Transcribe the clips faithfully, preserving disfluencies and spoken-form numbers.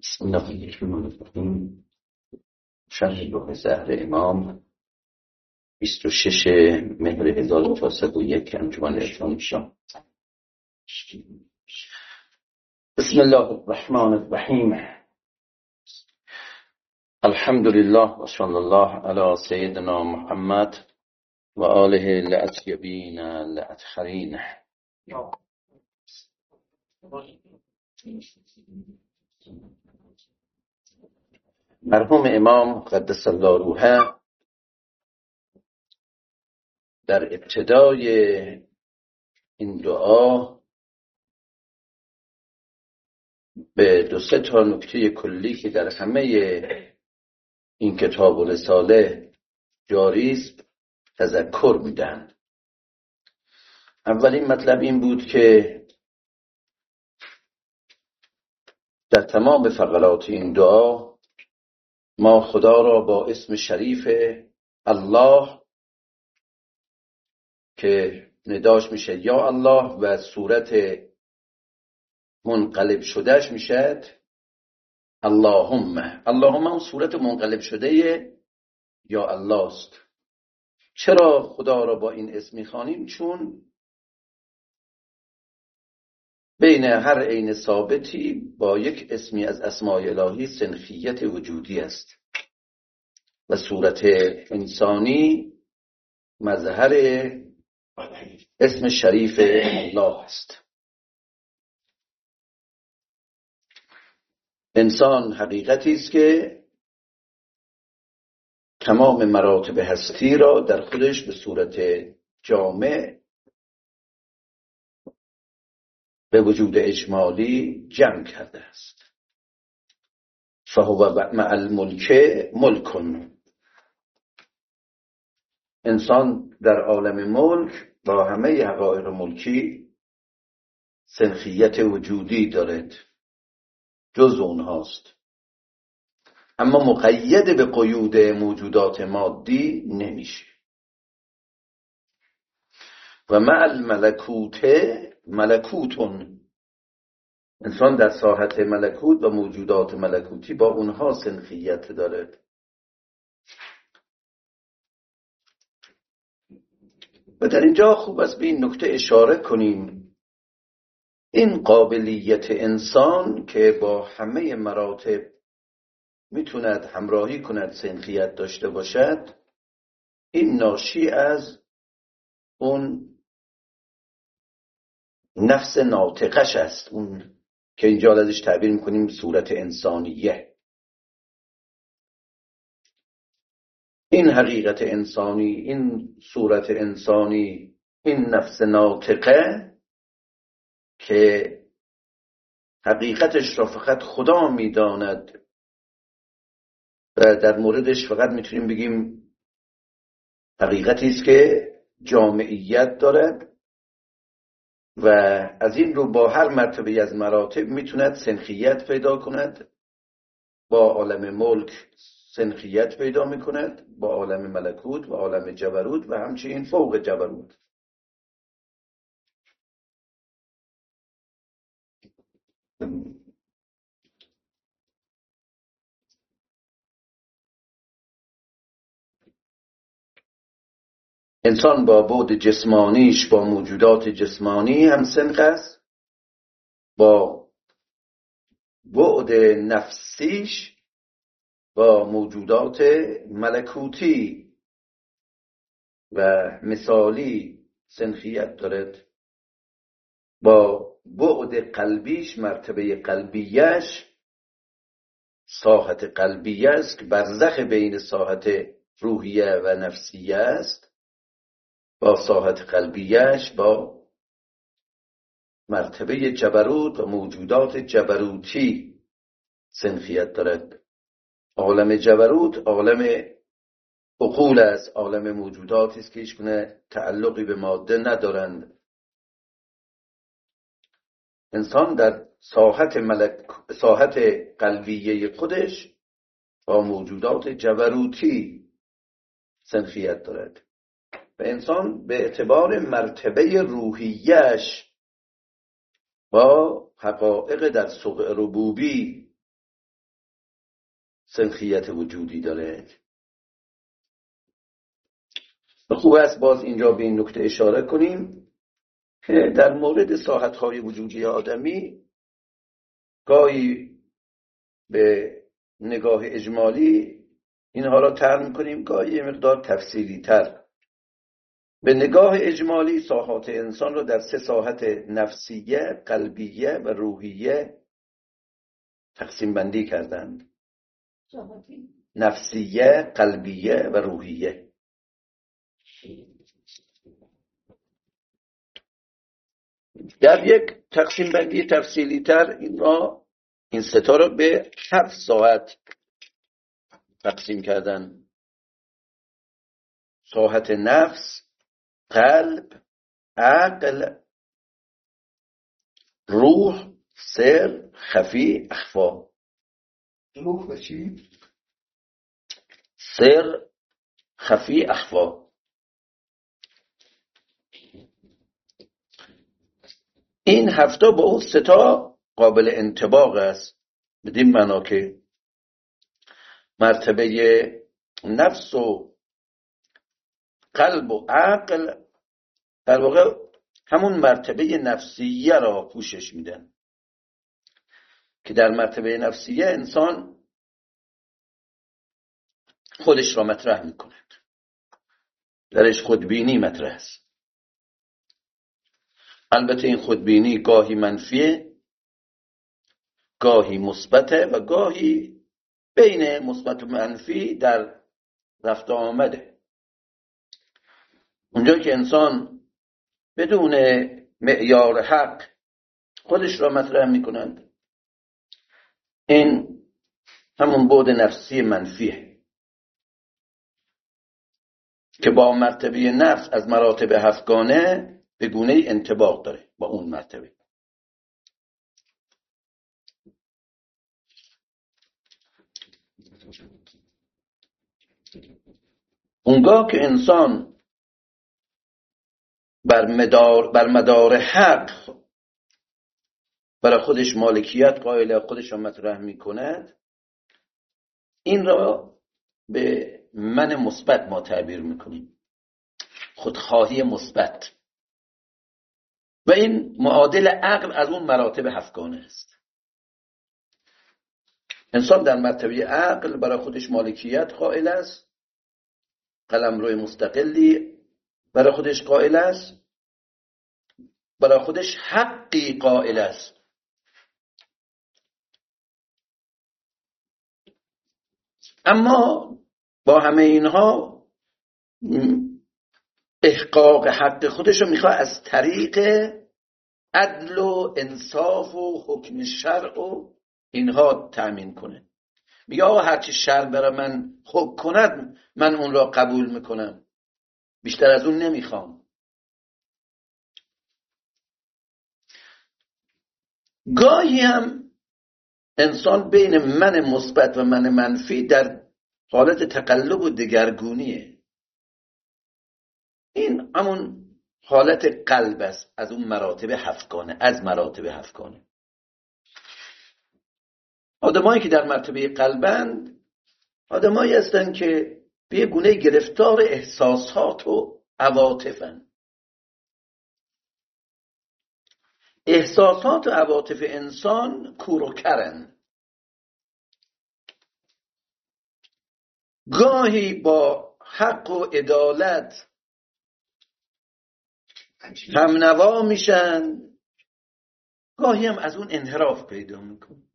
بسم الله الرحمن الرحیم. شرح لوح زهر امام بیست و شش مهر هزار و چهارصد و یک انجمن اسلامی شام. بسم الله الرحمن الرحیم. الحمد لله و صلی الله علی سیدنا محمد و آله الاطیبین الاطهرین. مرحوم امام قدس الله روحه در ابتدای این دعا به دو سه تا نکته کلی که در همه این کتاب و رساله جاری است تذکر میدن. اولین مطلب این بود که در تمام فقرات این دعا ما خدا را با اسم شریف الله که نداش میشه یا الله و صورت منقلب شدهش میشه اللهم. اللهم اون صورت منقلب شده یا الله است. چرا خدا را با این اسم میخوانیم؟ چون بین هر عین ثابتی با یک اسمی از اسماء الهی سنخیت وجودی است و صورت انسانی مظهر اسم شریف الله است. انسان حقیقتی است که تمام مراتب هستی را در خودش به صورت جامع به وجود اجمالی جمع کرده است. فهو مع الملک ملکن. انسان در عالم ملک با همه حقایق ملکی سنخیت وجودی دارد، جز اونهاست، اما مقید به قیود موجودات مادی نمیشه. و مع الملکوت ملکوتون. انسان در ساحت ملکوت و موجودات ملکوتی با اونها سنخیت دارد. و در اینجا خوب است به این نکته اشاره کنیم. این قابلیت انسان که با همه مراتب میتوند همراهی کند، سنخیت داشته باشد، این ناشی از اون نفس ناطقش است، اون که اینجا ازش تعبیر میکنیم صورت انسانیه. این حقیقت انسانی، این صورت انسانی، این نفس ناطقه که حقیقتش را فقط خدا میداند و در موردش فقط میتونیم بگیم حقیقتی است که جامعیت دارد و از این رو با هر مرتبه از مراتب میتوند سنخیت پیدا کند. با عالم ملک سنخیت پیدا میکند، با عالم ملکوت و عالم جبروت و همچنین فوق جبروت. انسان با بعد جسمانیش با موجودات جسمانی هم سنخ است، با بعد نفسیش با موجودات ملکوتی و مثالی سنخیت دارد. با بعد قلبیش، مرتبه قلبیش، ساحت قلبیه است که برزخ بین ساحت روحیه و نفسیه است. با ساحت قلبیش با مرتبه جبروت و موجودات جبروتی سنخیت دارد. عالم جبروت عالم عقول است، عالم موجوداتی است که هیچ گونه تعلقی به ماده ندارند. انسان در ساحت ملک ساحت قلبیه خودش با موجودات جبروتی سنخیت دارد و انسان به اعتبار مرتبه روحیش با حقایق در سوق ربوبی سنخیت وجودی داره. خوب است باز اینجا به این نکته اشاره کنیم که در مورد ساحت‌های وجودی آدمی گاهی به نگاه اجمالی اینها را طرح می‌کنیم، گاهی یه مقدار تفصیلی تر. به نگاه اجمالی ساحات انسان را در سه ساحت نفسیه، قلبیه و روحیه تقسیم بندی کردند. نفسیه، قلبیه و روحیه. در یک تقسیم بندی تفصیلی تر این را این ستا را به هفت ساحت تقسیم کردن: ساحت نفس، قلب، عقل، روح، سر، خفی، اخفا. روح و چی؟ سر، خفی، اخفا. این هفته با اون ستا قابل انطباق است، بدین معنا که مرتبه نفس و قلب و عقل در واقع همون مرتبه نفسیه را پوشش میدن که در مرتبه نفسیه انسان خودش را مطرح میکند، درش خودبینی مطرح است. البته این خودبینی گاهی منفیه، گاهی مثبته و گاهی بین مثبت و منفی در رفت و آمده. اونجا که انسان بدون معیار حق خودش را مطرح میکنند، این همون بعد نفسی منفیه که با مرتبه نفس از مراتب هفتگانه به گونه انطباق داره با اون مرتبه. اونگاه که انسان بر مدار بر مدار حق برای خودش مالکیت قائل، خودش را مطرح میکند، این را به من مثبت ما تعبیر میکنیم، خودخواهی مثبت، و این معادل عقل از اون مراتب هفتگانه است. انسان در مرتبه عقل برای خودش مالکیت قائل است، قلمرو مستقلی برای خودش قائل است، برای خودش حقی قائل است. اما با همه اینها احقاق حق خودش رو میخواد از طریق عدل و انصاف و حکم شرع و اینها تأمین کنه. میگه آقا هرچی شرع برای من حکم کند من اون را قبول میکنم، بیشتر از اون نمیخوام. گاهی هم انسان بین من مثبت و من منفی در حالت تقلب و دگرگونیه. این همون حالت قلب است، از اون مراتب هفتگانه، از مراتب هفتگانه. آدمایی که در مرتبه قلبند آدمایی هستن که به یه گونه گرفتار احساسات و عواطفن. احساسات و عواطف انسان کور و کرن، گاهی با حق و عدالت هم نوا میشن، گاهی هم از اون انحراف پیدا میکن.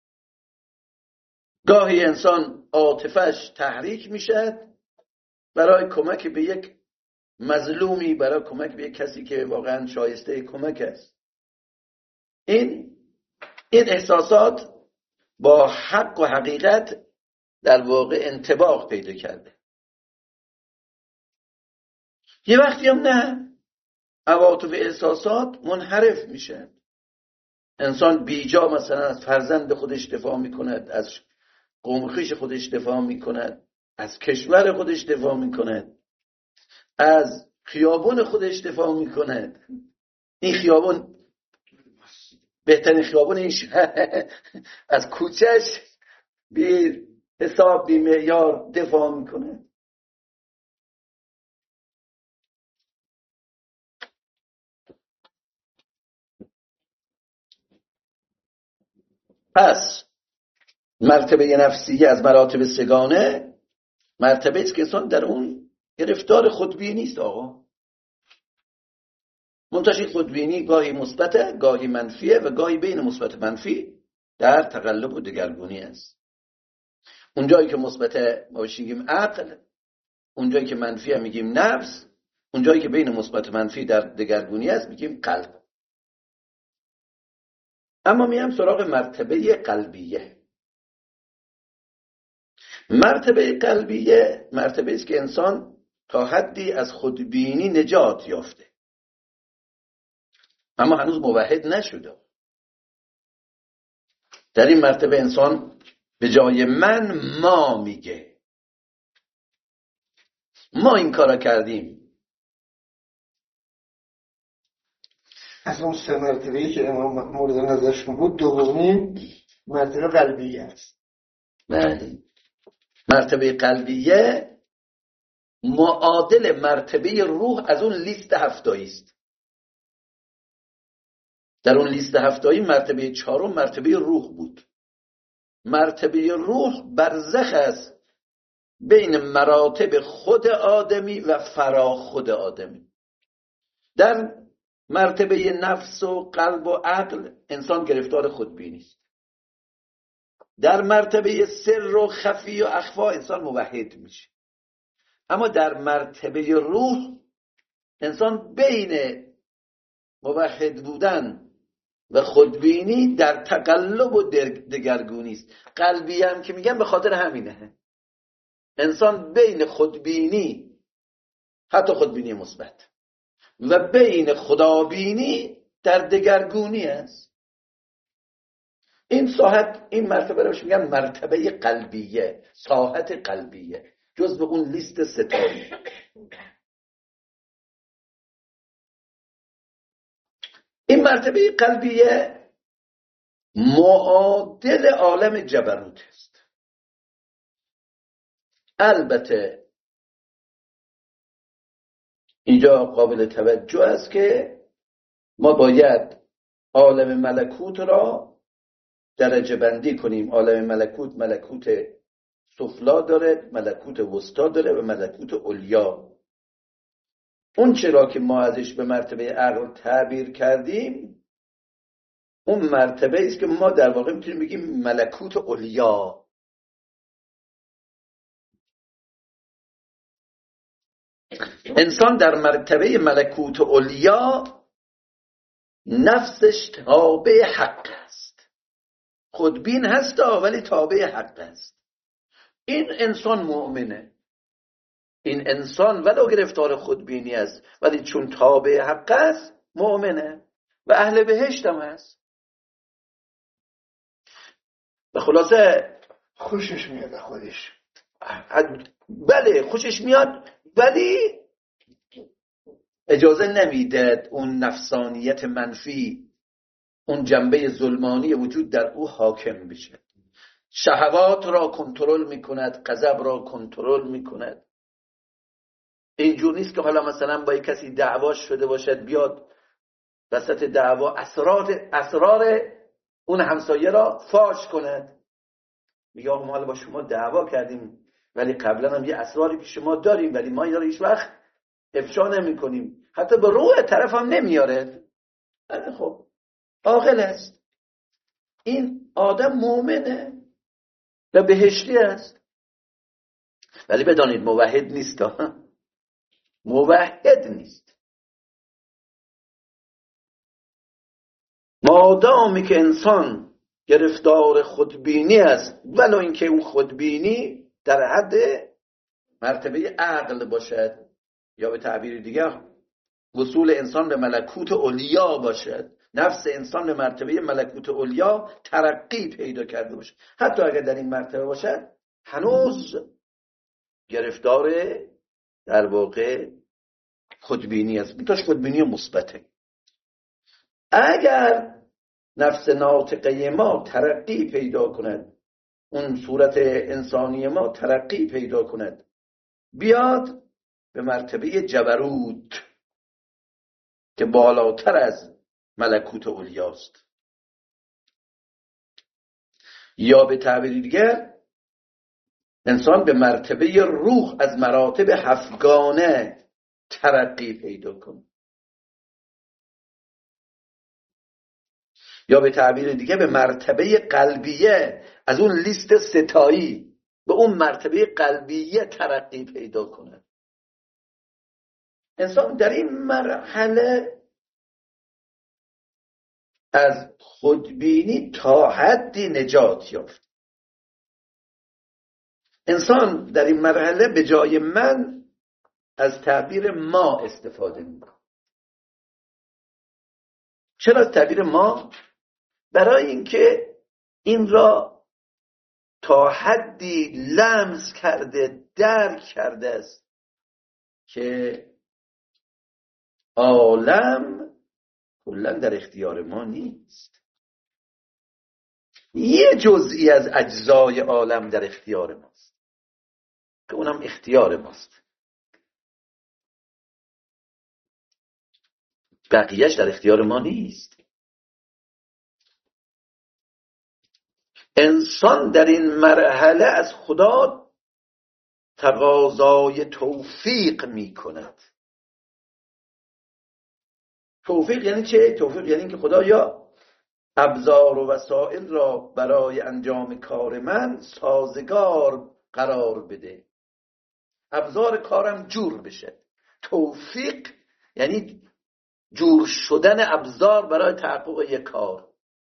گاهی انسان عاطفش تحریک میشد برای کمک به یک مظلومی، برای کمک به یک کسی که واقعا شایسته کمک است. این این احساسات با حق و حقیقت در واقع انطباق پیدا کرده. یه وقتی هم نه، عواطف احساسات منحرف میشن. انسان بیجا مثلا از فرزند خودش دفاع میکند، از قوم خویش خودش دفاع میکند، از کشور خودش دفاع میکند، از خیابون خودش دفاع میکند. این خیابون بهترین خیابون این از کوچهش به حساب بی معیار دفاع میکنه. پس مرتبه نفسیه از مراتب سگانه مرتبه است که انسان در اون گرفتار خودبینی است. آقا منتشی خودبینی گاهی مثبته، گاهی منفیه و گاهی بین مثبت منفی در تقلب و دگرگونی است. اونجایی که مثبته ما بهش میگیم عقل، اونجایی که منفیه میگیم نفس، اونجایی که بین مثبت منفی در دگرگونی است میگیم قلب. اما میام سراغ مرتبه قلبیه. مرتبه قلبیه مرتبه است که انسان تا حدی از خودبینی نجات یافته اما هنوز موحد نشده. در این مرتبه انسان به جای من ما میگه، ما این کارا کردیم. از اون سه مرتبه‌ای که امام مورد نظرشون بود، دومی مرتبه قلبیه است. بله. مرتبه قلبیه معادل مرتبه روح از اون لیست هفتایی است. در اون لیست هفتایی مرتبه چهارم مرتبه روح بود. مرتبه روح برزخ است بین مراتب خود آدمی و فرا خود آدمی. در مرتبه نفس و قلب و عقل انسان گرفتار خودبینی است. در مرتبه سر و خفی و اخفا انسان موحد میشه. اما در مرتبه روح انسان بین موحد بودن و خودبینی در تقلب و دگرگونی است. قلبی هم که میگن به خاطر همینه. انسان بین خودبینی، حتی خودبینی مثبت، و بین خدابینی در دگرگونی است. این ساحت، این مرتبه رو میگن مرتبه قلبیه، ساحت قلبیه، جزو اون لیست ستایی. این مرتبه قلبیه معادل عالم جبروت است. البته اینجا قابل توجه است که ما باید عالم ملکوت را درجه بندی کنیم. عالم ملکوت ملکوت سفلا داره، ملکوت وسطا داره و ملکوت علیا. اون چرا که ما ازش به مرتبه عقل تعبیر کردیم، اون مرتبه است که ما در واقع میتونیم بگیم ملکوت علیا. انسان در مرتبه ملکوت علیا نفسش تابع حق است. خودبین هست ولی تابع حق است. این انسان مؤمنه. این انسان ولو گرفتار خودبینی است ولی چون تابع حق است مؤمنه و اهل بهشت هم هست. به خلاصه خوشش میاد خودش. بله خوشش میاد ولی اجازه نمیده اون نفسانیت منفی، اون جنبه ظلمانی وجود در او حاکم بشه. شهوات را کنترل میکند، غضب را کنترل میکند. اینجور نیست که حالا مثلا با یک کسی دعواش شده باشد بیاد وسط دعوا اسرار اسرار اون همسایه را فاش کند. میگه آقا ما حالا با شما دعوا کردیم ولی قبلا هم یه اسراری پیش ما داریم ولی ما اینا رو هیچ وقت افشا نمی کنیم. حتی به روح طرف هم نمیاره. خب عاقل است. این آدم مؤمنه و بهشتی است. ولی بدانید موحد نیست. موحد نیست. مادامی که انسان گرفتار خودبینی است ولو اینکه اون خودبینی در حد مرتبه عقل باشد یا به تعبیر دیگر وصول انسان به ملکوت علیا باشد، نفس انسان به مرتبه ملکوت علیا ترقی پیدا کرده باشد، حتی اگر در این مرتبه باشد هنوز گرفتار در واقع خودبینی است. میتاش خودبینی مثبته. اگر نفس ناطقه ما ترقی پیدا کند اون صورت انسانی ما ترقی پیدا کند، بیاد به مرتبه جبروت که بالاتر از ملکوت اولیاست، یا به تعبیر دیگر انسان به مرتبه روح از مراتب هفتگانه ترقی پیدا کنه، یا به تعبیر دیگه به مرتبه قلبیه از اون لیست ستایی به اون مرتبه قلبیه ترقی پیدا کنه. انسان در این مرحله از خودبینی تا حدی نجات یافت. انسان در این مرحله به جای من از تعبیر ما استفاده میکنه. چرا از تعبیر ما؟ برای اینکه این را تا حدی لمس کرده، درک کرده است که عالم کلا در اختیار ما نیست. یه جزئی از اجزای عالم در اختیار ماست که اونم اختیار ماست، بقیهش در اختیار ما نیست. انسان در این مرحله از خدا تقاضای توفیق می کند. توفیق یعنی چه؟ توفیق یعنی اینکه خدایا ابزار و وسایل را برای انجام کار من سازگار قرار بده، ابزار کارم جور بشه. توفیق یعنی جور شدن ابزار برای تحقق یک کار.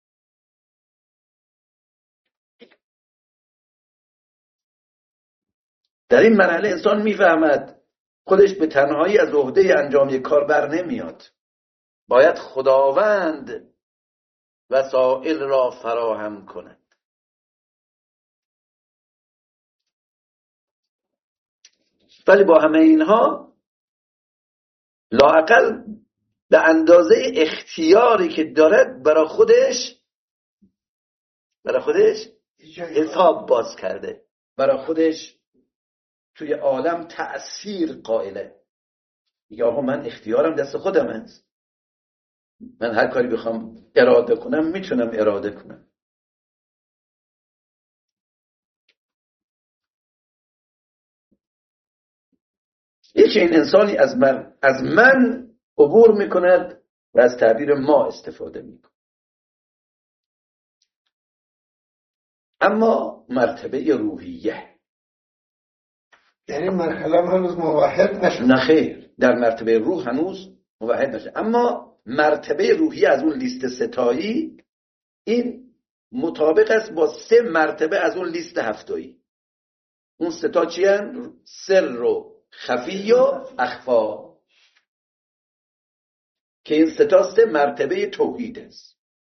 در این مرحله انسان میفهمد خودش به تنهایی از عهده انجام یک کار بر نمیاد، باید خداوند وسائل را فراهم کند. ولی با همه اینها لااقل به اندازه اختیاری که دارد برای خودش برای خودش حساب باز کرده، برای خودش توی عالم تأثیر قائله. میگه آقا من اختیارم دست خودم است، من هر کاری بخوام اراده کنم میتونم اراده کنم. یکی این انسانی از من از من عبور میکند و از تعبیر ما استفاده میکند. اما مرتبه روحیه در این مرحله هنوز موحد نشد. نه خیر، در مرتبه روح هنوز موحد نشد، اما مرتبه روحیه از اون لیست ستایی این مطابق است با سه مرتبه از اون لیست هفتایی. اون ستا چی هن؟ سر و خفی و اخفا، که این ستا سه مرتبه توحید است.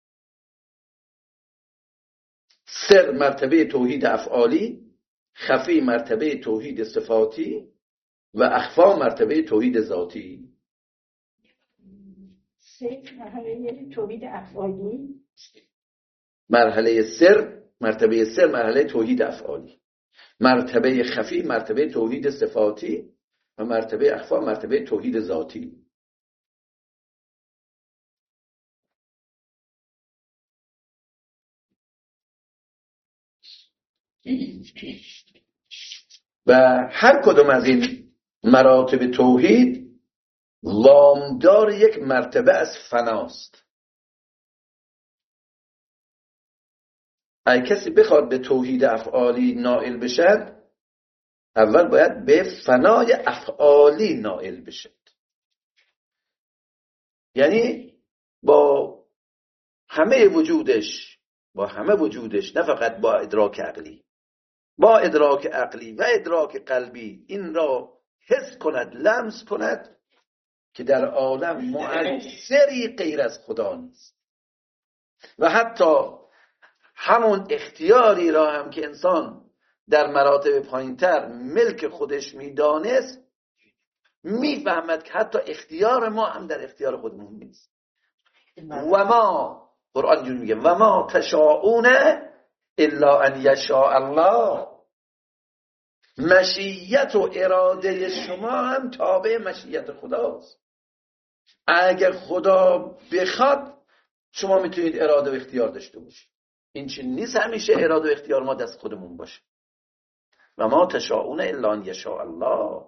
سر مرتبه توحید افعالی، خفی مرتبه توحید صفاتی و اخفا مرتبه توحید ذاتی. سر مرحله توحید افعالی، مرحله سر مرتبه سر مرحله توحید افعالی، مرتبه خفی مرتبه توحید صفاتی و مرتبه اخفا مرتبه توحید ذاتی. و هر کدوم از این مراتب توحید وامدار یک مرتبه از فناست. اگه کسی بخواد به توحید افعالی نائل بشد، اول باید به فنای افعالی نائل بشد. یعنی با همه وجودش با همه وجودش نه فقط با ادراک عقلی، با ادراک عقلی و ادراک قلبی این را حس کند، لمس کند که در عالم مؤثری غیر از خدا نیست. و حتی همون اختیاری را هم که انسان در مراتب پایینتر ملک خودش میدانست، میفهمد که حتی اختیار ما هم در اختیار خودمون نیست. و ما قرآن جون میگه و ما تشاؤون الا ان یشاء الله، مشیت و اراده شما هم تابع مشیت خداست. اگر خدا بخواد شما میتونید اراده و اختیار داشته باشید. این چیز نیست همیشه اراده و اختیار ما دست خودمون باشه. و ما تشاءون الا ان یشاء الله.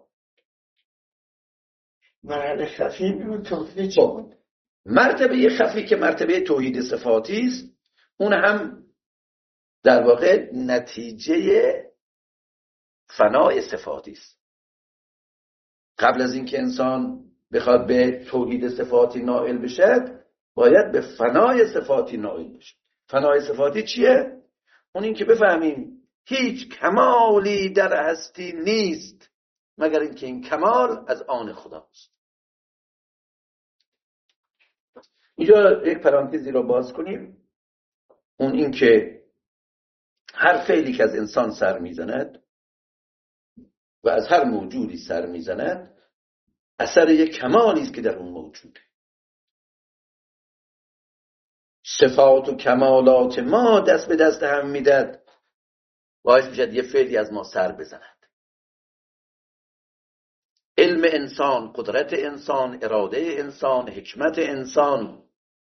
مرحله خفی بود توحید چی بود؟ مرتبه خفی که مرتبه توحید صفاتی است، اون هم در واقع نتیجه فنای صفاتی است. قبل از اینکه انسان بخواد به توحید صفاتی نائل بشه باید به فنای صفاتی نائل بشه. فنای صفاتی چیه؟ اون این که بفهمیم هیچ کمالی در هستی نیست مگر اینکه این کمال از آن خداست. اینجا یک پرانتزی رو باز کنیم. اون این که هر فعلی که از انسان سر میزند و از هر موجودی سر میزند اثر یک کمالی است که در اون موجوده. صفات و کمالات ما دست به دست هم میداد باعث میشد یه فعلی از ما سر بزند. علم انسان، قدرت انسان، اراده انسان، حکمت انسان،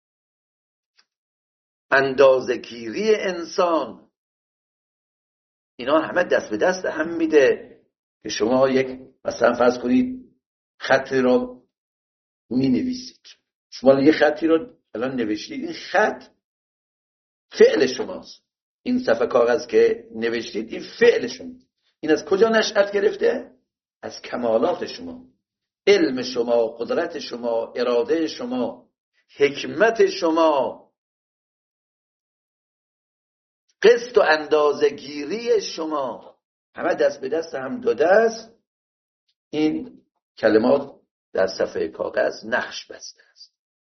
اندازه‌گیری انسان، اینا همه دست به دست هم میده که شما یک مثلا فرض کنید خطی رو می نویسید. شما یه خطی رو الان نوشتید، این خط فعل شماست. این صفحه کاغذ که نوشتید این فعل شماست. این از کجا نشأت گرفته؟ از کمالات شما، علم شما، قدرت شما، اراده شما، حکمت شما، قسط و اندازه گیری شما، همه دست به دست هم داده است. این کلمات در صفحه کاغذ نقش بسته است.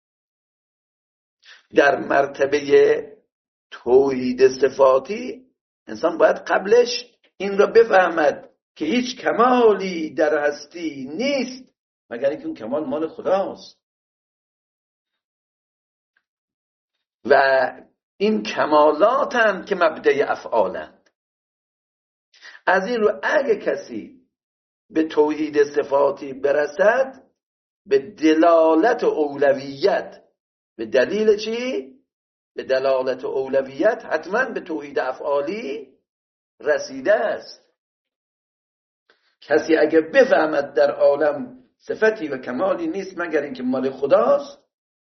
در مرتبه توحید صفاتی انسان باید قبلش این را بفهمد که هیچ کمالی در هستی نیست مگر اینکه اون کمال مال خداست. و این کمالات هم که مبدأ افعالند. از این رو اگه کسی به توحید صفاتی برسد به دلالت اولویت، به دلیل چی؟ به دلالت اولویت حتما به توحید افعالی رسیده است. کسی اگه بفهمد در عالم صفتی و کمالی نیست مگر اینکه مال خداست،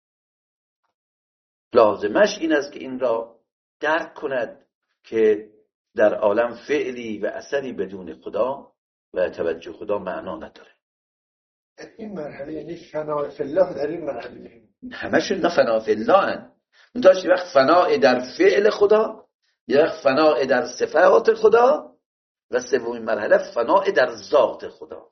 لازمش این است که این را درک کند که در عالم فعلی و اثری بدون خدا و توجه خدا معنا نداره. این مرحله یعنی فنا فی الله در این مرحله همشون نه فنا فی الله هن. منتها یه وقت فنا در فعل خدا، یه وقت فنا در صفات خدا، و سومین مرحله فنا در ذات خدا.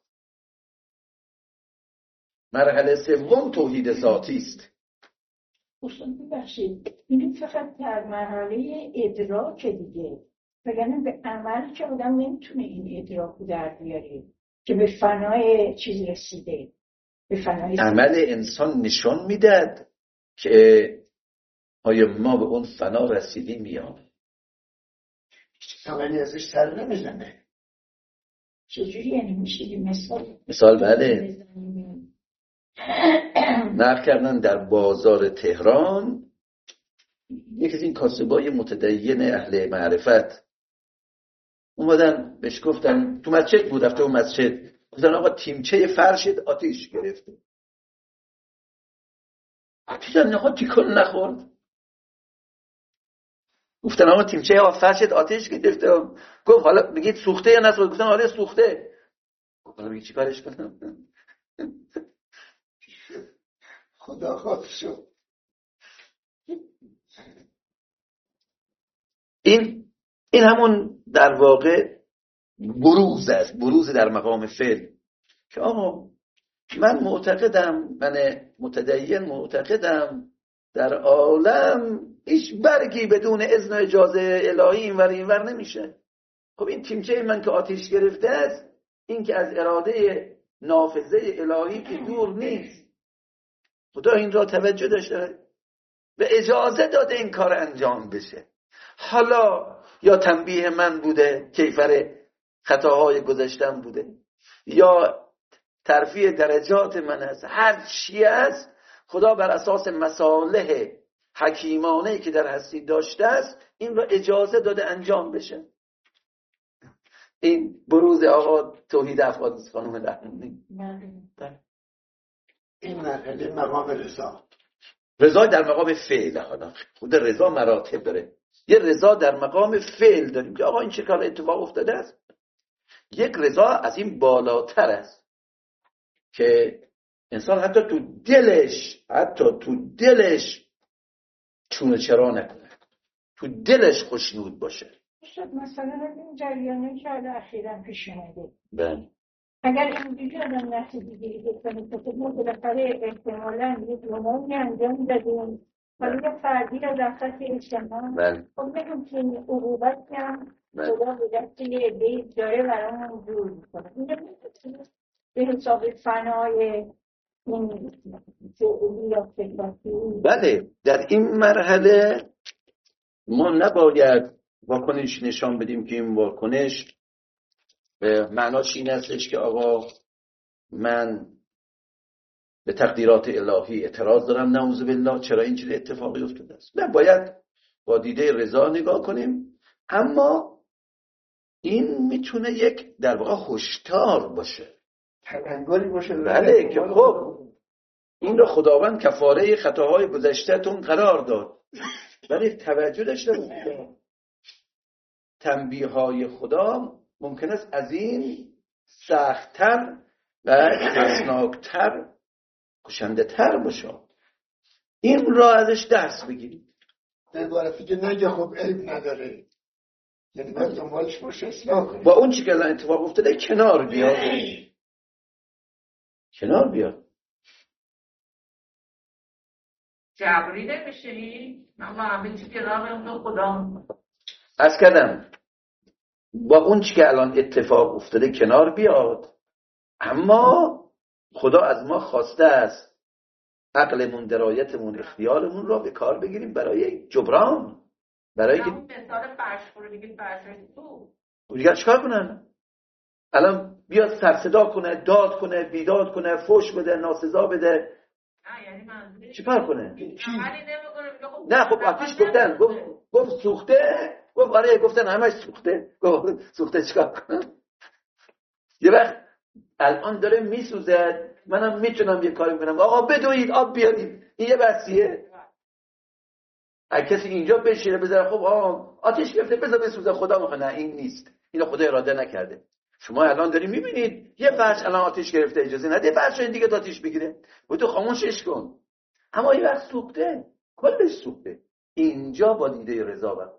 مرحله سوم توحید ذاتی است. اصلا ببخشید این فقط در مرحله ادراک دیگه، وگرنه به عمل که آدم نمیتونه این ادراک رو در بیاره که به فنای چیز رسیده. به فنای عمل انسان نشان میداد که آیا ما به اون فنا رسیدیم یا نه. عملی ازش سر نمیزنه. چجوری یعنی میشه مثال؟ مثال بله نقل کردن در بازار تهران یکی از این کاسبای متدین اهل معرفت اومدن بهش گفتن، تو مسجد بود، رفته اون مسجد، گفتن آقا تیمچه فرشت آتیش گرفته. آتیش هم نخواد تیکن نخورد. گفتن آقا تیمچه فرشت آتیش گرفته. گفت حالا بگید سوخته یا نسوخته؟ گفتن آره سوخته. گفتن بگید چی کارش کنم؟ خدا خواهد شد. این این همون در واقع بروز است، بروز در مقام فعل که آقا من معتقدم، من متدین معتقدم در عالم هیچ برگی بدون اذن و اجازه الهی اینور اینور نمیشه. خب این تیمچه من که آتیش گرفته است، این که از اراده نافذه الهی که دور نیست، خدا این را توجه داشته و اجازه داده این کار انجام بشه. حالا یا تنبیه من بوده، کیفر خطاهای گذشتم بوده، یا ترفیع درجات من است، هر چی است خدا بر اساس مصالح حکیمانه‌ای که در هستی داشته است این را اجازه داده انجام بشه. این بروز آقا توحید افراد خانم رحمانی. این مرحله مقام رضا، رضا در مقام فعل. حالا خود رضا مراتب داره. یه رضا در مقام فعل داریم که آقا این چه کار اتفاق افتاده است. یک رضا از این بالاتر است که انسان حتی تو دلش حتی تو دلش چونه چرا نکنه، تو دلش خوشنود باشه. مثلا این جریانه که حالا اخیراً پیش اومده، بله، اگر اینجوری آدم نتیجه گیری بکنه که خب ما بالاخره احتمالاً یک گناهی انجام دادیم، حالا یه فردی را در سطح اجتماع، بله، خب نمی‌تونیم عقوبتی هم خدا به دست یه عده‌ای داره برامون جور می‌کنه. اینجا می‌تونیم به حساب فنای این فعلی یا فکراتی. بله. در این مرحله ما نباید واکنش نشان بدیم که این واکنش معناش این هستش که آقا من به تقدیرات الهی اعتراض دارم، نعوذ بالله چرا اینجوری اتفاقی افتاده است. نه، باید با دیده رضا نگاه کنیم، اما این میتونه یک در واقع هشدار باشه، تلنگری باشه. بله، که خب این رو خداوند کفاره خطاهای گذشته‌تون قرار داد، ولی توجه داشته باشید تنبیه های خدا ممکن است از این سخت‌تر و ترسناکتر، کشنده تر باشه. این را ازش درس بگیریم. در عبارتی که نگه خب علم نداره، یعنی باید دنبالش باشه اصلاح کنه. با اون چی که الان اتفاق افتاده کنار بیاد، کنار بیاد. جبری نمیشی؟ اما همه چی کنار اون خدا از کردم با اون چی که الان اتفاق افتاده کنار بیاد، اما خدا از ما خواسته است عقلمون، درایتمون، اختیارمون را به کار بگیریم برای جبران، برای که اون مثال فرش رو دیگه فرش تو دیگر چیکار کنن؟ الان بیاد سر صدا کنه، داد کنه، بیداد کنه، فوش بده، ناسزا بده، نه یعنی منظورش چیکار کنه؟ نه خب آتیش گفتن، گفت گفت سوخته، گفت آره، گفتن همش سوخته، گفت سوخته چیکار کنم؟ یه وقت الان داره میسوزه، منم میتونم یه کاری کنم، آقا بدوید آب بیارید، این یه بحثیه. اگه کسی اینجا بشینه بذاره خب آقا آتیش گرفته بذار بسوزه، خدا میخواد، نه این نیست، اینو خدا اراده نکرده. شما الان داری میبینید یه فرش الان آتیش گرفته، اجازه نده فرش دیگه آتیش بگیره، و تو خاموشش کن. اما این وقت سوخته، کلش سوخته. اینجا با دیده رضا بود.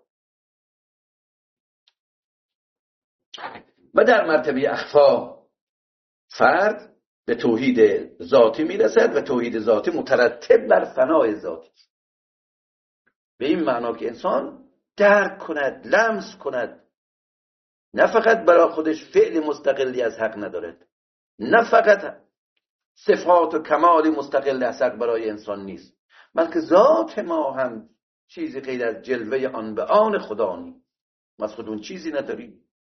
و در مرتبه اخفا فرد به توحید ذاتی میرسد و توحید ذاتی مترتب بر فنای ذاتی. به این معنا که انسان درک کند، لمس کند، نه فقط برای خودش فعل مستقلی از حق ندارد، نه فقط صفات و کمال مستقل از حق برای انسان نیست، بلکه ذات ما هم چیزی غیر از جلوه آن به آن خدا نیست. ما از خودمون چیزی نداریم.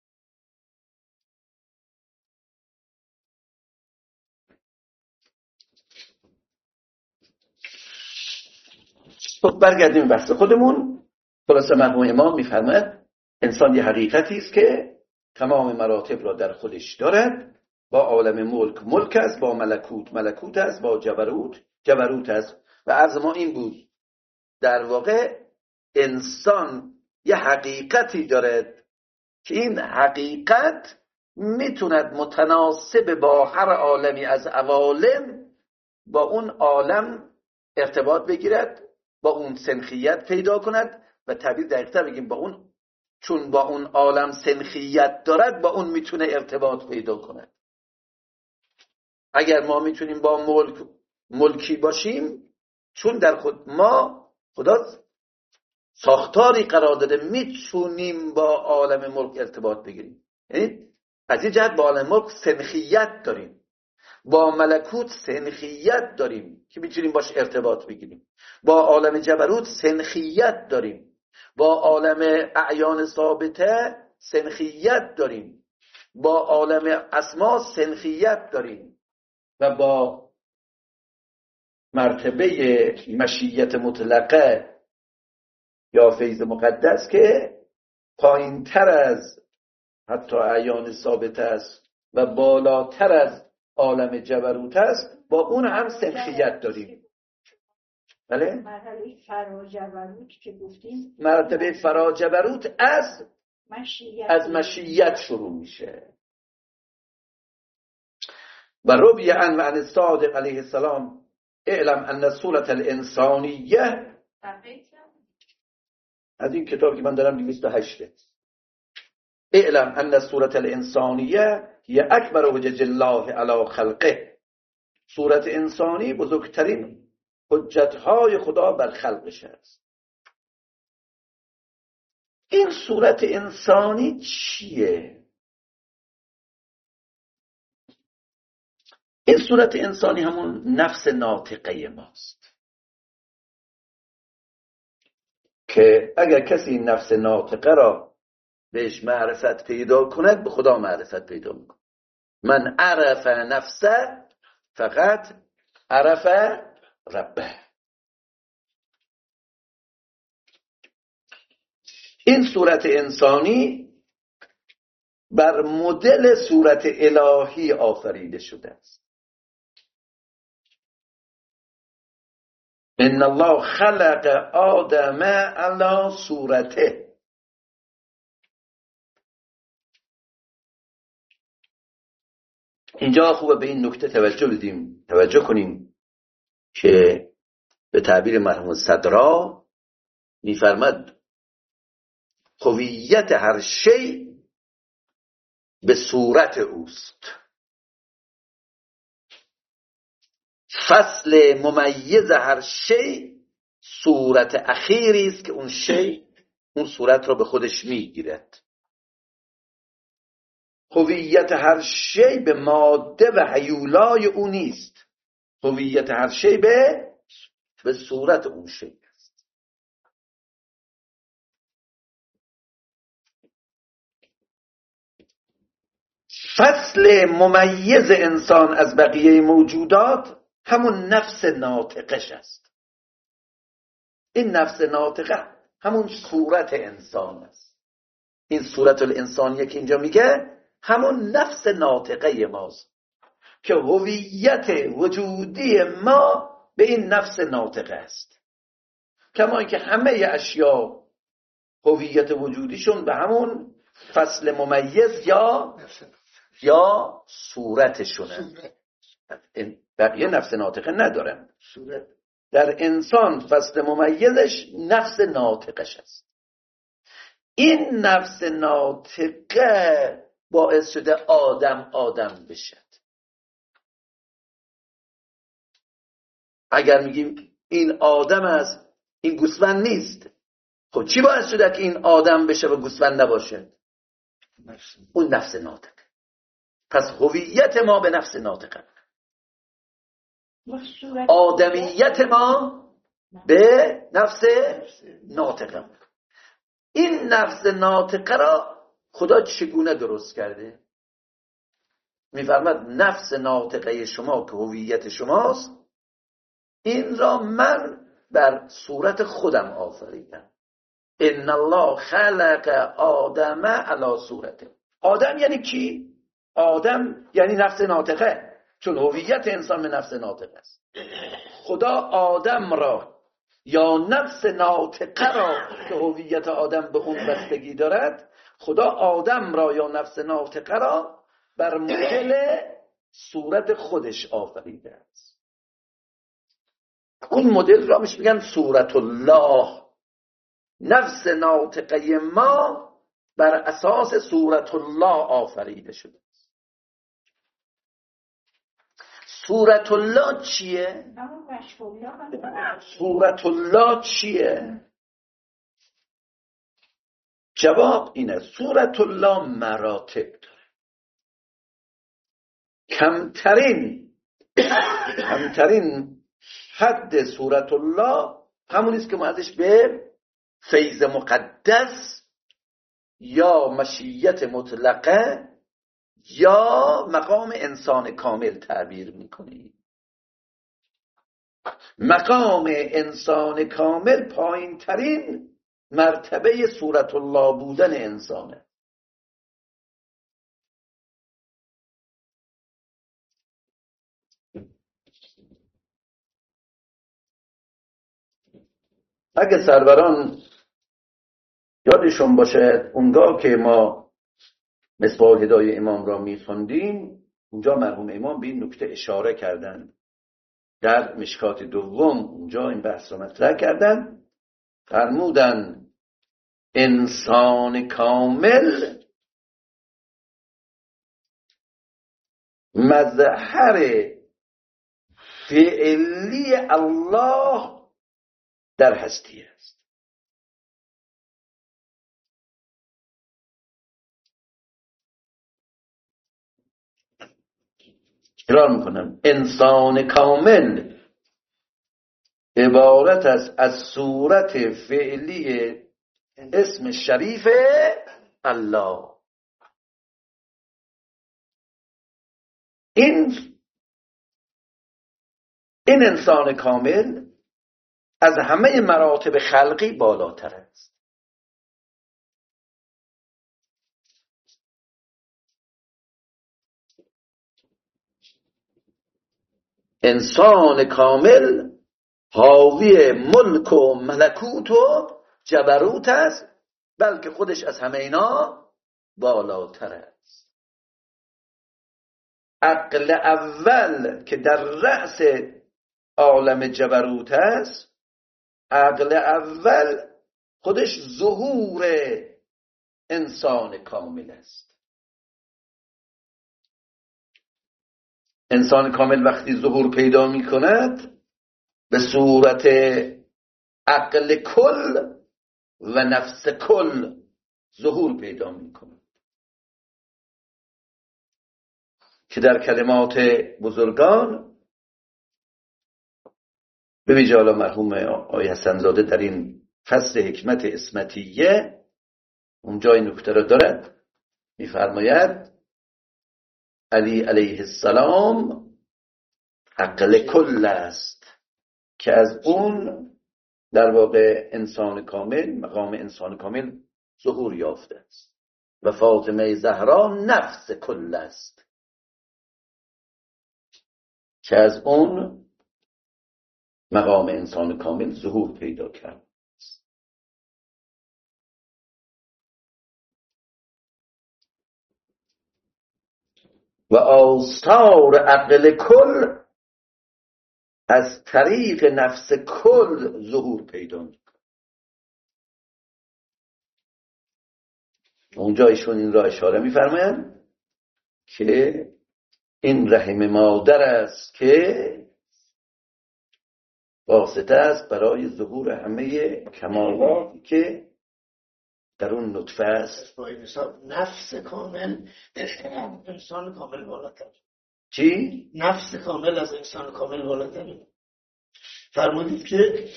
خب برگردیم بحث خودمون. خلاصه مرحوم امام میفرماید انسان یه حقیقتی است که تمام مراتب را در خودش دارد. با عالم ملک ملک است، با ملکوت ملکوت است، با جبروت جبروت است. و عرض ما این بود در واقع انسان یه حقیقتی دارد که این حقیقت میتوند متناسب با هر عالمی از عوالم با اون عالم ارتباط بگیرد، با اون سنخیت پیدا کند و تعبیر دقیق‌تر بگیم با اون، چون با اون عالم سنخیت دارد با اون میتونه ارتباط پیدا کند. اگر ما میتونیم با ملک ملکی باشیم، چون در خود ما خدا ساختاری قرار داده میتونیم با عالم ملک ارتباط بگیریم. یعنی از این جهت با عالم ملک سنخیت داریم، با ملکوت سنخیت داریم که میتونیم باش ارتباط بگیریم، با عالم جبروت سنخیت داریم با عالم اعیان ثابته سنخیت داریم، با عالم اسما سنخیت داریم و با مرتبه مشیت مطلقه یا فیض مقدس که پایین تر از حتی اعیان ثابت است و بالاتر از عالم جبروت است، با اون هم سنخیت داریم. بله؟ مرحله فراجبروت که گفتیم، مرتبه فراجبروت از مشیت از مشیت شروع میشه. و روی عن و عن الصادق علیه السلام اعلم ان صورت الانسانیه، از این کتابی که من دارم دویست و هشت، اعلم ان صورت الانسانیه هی اکبر حجج الله علی خلقه، صورت انسانی بزرگترین حجتهای خدا بر خلقش است. این صورت انسانی چیه؟ این صورت انسانی همون نفس ناطقه ماست که اگر کسی این نفس ناطقه را بهش معرفت پیدا کند به خدا معرفت پیدا میکند. من عرف نفسه فقط عرف ربه. این صورت انسانی بر مدل صورت الهی آفریده شده است. ان الله خلق آدم علی صورته. اینجا خوبه به این نکته توجه بدیم، توجه کنیم که به تعبیر مرحوم صدرا می‌فرماد هویت هر شی به صورت اوست. فصل ممیز هر شی صورت اخیری است که اون شی اون صورت را به خودش میگیرد. هویت هر شی به ماده و هیولای او نیست، هویت هر شی به به صورت اون شی است. فصل ممیز انسان از بقیه موجودات همون نفس ناطقش است. این نفس ناطقه همون صورت انسان است. این صورت الانسانیه که اینجا میگه همون نفس ناطقه ماست که هویت وجودی ما به این نفس ناطقه است. کما اینکه همه اشیا هویت وجودیشون به همون فصل ممیز یا یا صورتشونه. بقیه نفس ناطقه ندارن. در انسان فصل ممیزش نفس ناطقش است. این نفس ناطقه باعث شده آدم آدم بشد. اگر میگیم این آدم است، این گوسفند نیست، خب چی باعث شده که این آدم بشه و گوسفند نباشه؟ اون نفس ناطقه. پس هویت ما به نفس ناطقه، آدمیت ما به نفس ناطقه. این نفس ناطقه را خدا چگونه درست کرده؟ میفرماد نفس ناطقه شما که هویت شماست، این را من بر صورت خودم آفریدم. ان الله خلق آدم علی صورته. آدم یعنی کی؟ آدم یعنی نفس ناطقه، چون هویت انسان به نفس ناطقه است. خدا آدم را یا نفس ناطقه را که هویت آدم به اون بستگی دارد، خدا آدم را یا نفس ناطقه را بر مدل صورت خودش آفریده است. اون مدل را میشه میگن صورت الله. نفس ناطقه ما بر اساس صورت الله آفریده شده. صورت الله چیه؟ صورت الله چیه؟ جواب اینه صورت الله مراتب داره. کمترین کمترین حد صورت الله همونیست که ما ازش به فیض مقدس یا مشیت مطلقه یا مقام انسان کامل تعبیر میکنی. مقام انسان کامل پایین ترین مرتبه صورت الله بودن انسانه. اگه سروران یادشون باشه اونگاه که ما مصباح هدایه امام را میخوندیم، اونجا مرحوم امام به این نکته اشاره کردن. در مشکات دوم اونجا این بحث را مطرح کردن، فرمودن انسان کامل مظهر فعلی الله در هستی است. تکرار میکنم، انسان کامل عبارت است از صورت فعلی اسم شریف الله. این این انسان کامل از همه مراتب خلقی بالاتر است. انسان کامل حاوی ملک و ملکوت و جبروت است، بلکه خودش از همه اینا بالاتر است. عقل اول که در رأس عالم جبروت است، عقل اول خودش ظهور انسان کامل است. انسان کامل وقتی ظهور پیدا می کند به صورت عقل کل و نفس کل ظهور پیدا می کند که در کلمات بزرگان به ویژه حالا مرحوم آقای حسن زاده در این فصل حکمت اسمتیه اونجا این نکته را دارد، می‌فرماید علی علیه السلام عقل کل است که از اون در واقع انسان کامل، مقام انسان کامل ظهور یافته است و فاطمه زهرا نفس کل است که از اون مقام انسان کامل ظهور پیدا کرد. و آثار عقل کل از طریق نفس کل ظهور پیدا میکنه. اونجا ایشون این را اشاره میفرمایند که این رحم مادر است که واسطه است برای ظهور همه کمالاتی که در اون نطفه است. نفس کامل انسان کامل بالاتر. چی؟ نفس کامل از انسان کامل بالاتر. فرمودید که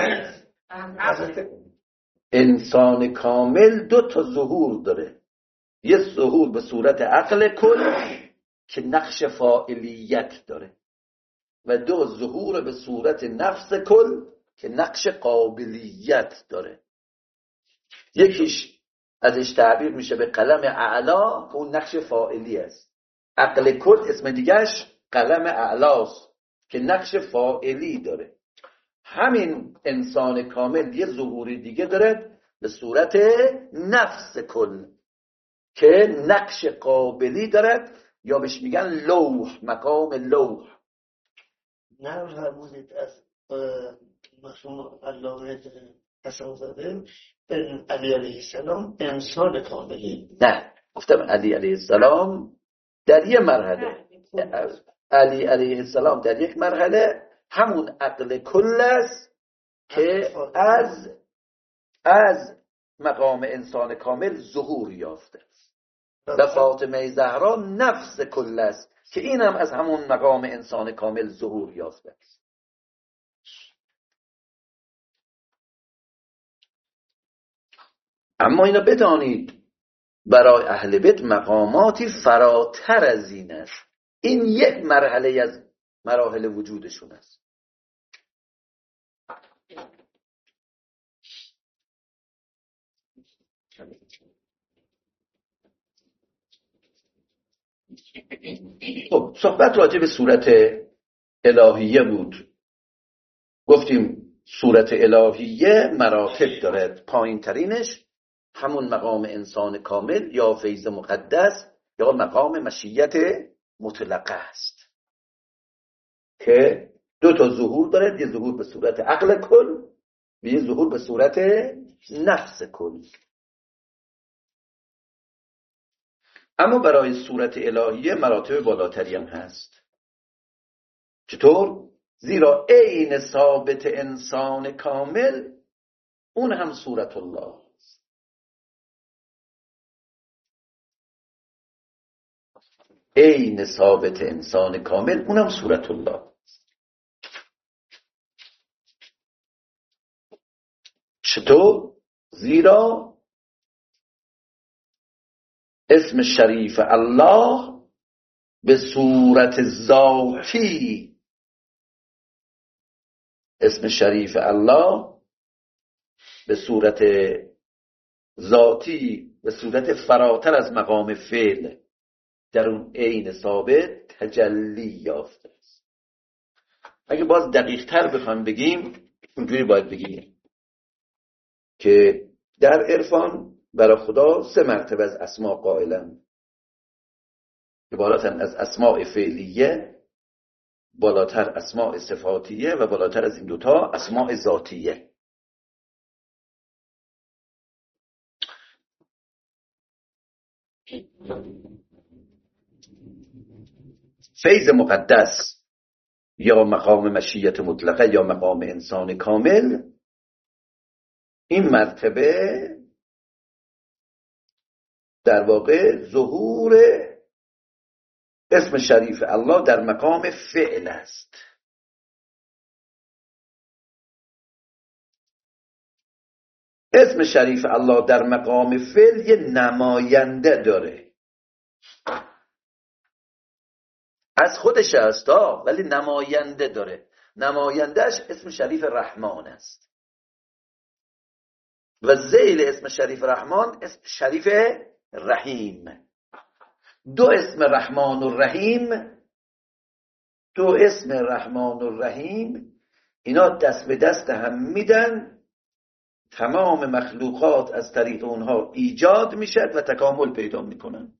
انسان کامل دو تا ظهور داره. یه ظهور به صورت عقل کل که نقش فاعلیت داره و دو ظهور به صورت نفس کل که نقش قابلیت داره. یکیش ازش تعبیر میشه به قلم اعلا که اون نقش فاعلی است. عقل کل اسم دیگهش قلم اعلاست که نقش فاعلی داره. همین انسان کامل یه ظهوری دیگه داره به صورت نفس کل که نقش قابلی دارد یا بهش میگن لوح، مقام لوح. نه فرمودید از مرحوم علامه حسن زاده علی علیه السلام انسان کاملی؟ نه، گفتم علی علیه السلام در یه مرحله، علی علیه السلام در یک مرحله همون عقل کل است که از از مقام انسان کامل ظهور یافته است و فاطمه زهرا نفس کل است که این هم از همون مقام انسان کامل ظهور یافته است. اما اینا بدانید برای اهل بیت مقاماتی فراتر از این است. این یک مرحله از مراحل وجودشون است. خب صحبت راجع به صورت الهیه بود. گفتیم صورت الهیه مراتب داره، پایین ترینش همون مقام انسان کامل یا فیض مقدس یا مقام مشیت مطلقه است که دو تا ظهور داره، یه ظهور به صورت عقل کل و یه ظهور به صورت نفس کل. اما برای صورت الهیه مراتب بالاتری هم هست. چطور؟ زیرا عین ثابت انسان کامل اون هم صورت الله است. عین ثابت انسان کامل اون هم صورت الله است. چطور؟ زیرا اسم شریف الله به صورت ذاتی، اسم شریف الله به صورت ذاتی، به صورت فراتر از مقام فعل در اون عین ثابت تجلی یافته است. اگه باز دقیق تر بخوایم بگیم اونجوری باید بگیم که در عرفان برای خدا سه مرتبه از اسما قائلن، عبارتن از اسماء فعلیه، بالاتر اسماء صفاتیه و بالاتر از این دوتا اسماء ذاتیه. فیض مقدس یا مقام مشیت مطلقه یا مقام انسان کامل، این مرتبه در واقع ظهور اسم شریف الله در مقام فعل است. اسم شریف الله در مقام فعل یه نماینده داره، از خودش هست ولی نماینده داره. نمایندهش اسم شریف رحمان است و ذیل اسم شریف رحمان اسم شریف رحیم. دو اسم رحمان و رحیم، دو اسم رحمان و رحیم اینا دست به دست هم میدن، تمام مخلوقات از طریق اونها ایجاد میشد و تکامل پیدا میکنن.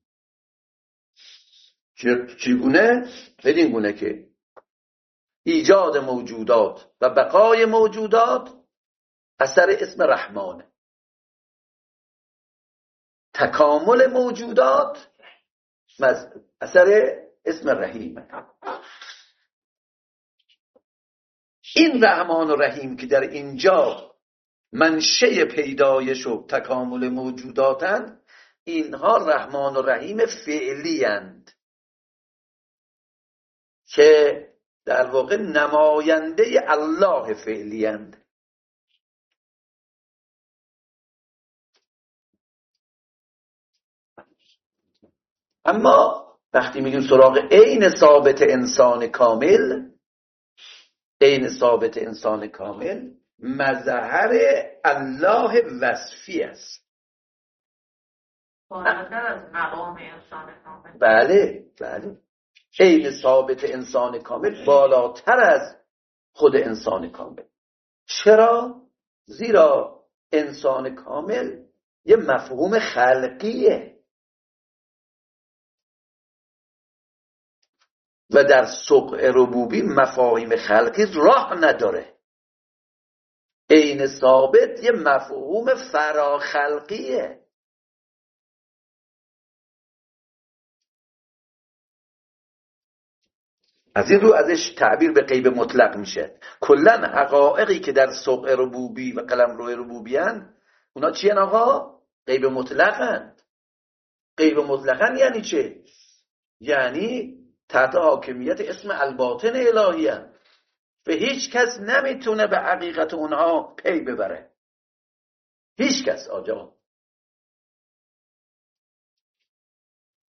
چگونه؟ بدین گونه که ایجاد موجودات و بقای موجودات اثر اسم رحمانه، تکامل موجودات اثر اسم رحیمه. این رحمان و رحیم که در اینجا منشأ پیدایش و تکامل موجوداتند، اینها رحمان و رحیم فعلی اند که در واقع نماینده الله فعلی اند. اما وقتی میگیم سراغ عین ثابت انسان کامل، عین ثابت انسان کامل مظهر الله وصفی است. بالاتر از مقام انسان کامل. بله بله، عین ثابت انسان کامل بالاتر از خود انسان کامل. چرا؟ زیرا انسان کامل یه مفهوم خلقیه و در سقع ربوبی مفاهیم خلقی راه نداره. عین ثابت یه مفهوم فراخلقیه. از این رو ازش تعبیر به غیب مطلق میشه. کلن حقایقی که در سقع ربوبی و قلمرو ربوبی هن، اونا چی هن آقا؟ غیب مطلق هن. غیب مطلق هن یعنی چه؟ یعنی تحت حاکمیت اسم الباطن الهی هن و هیچ کس نمیتونه به حقیقت اونها پی ببره. هیچ کس آجا.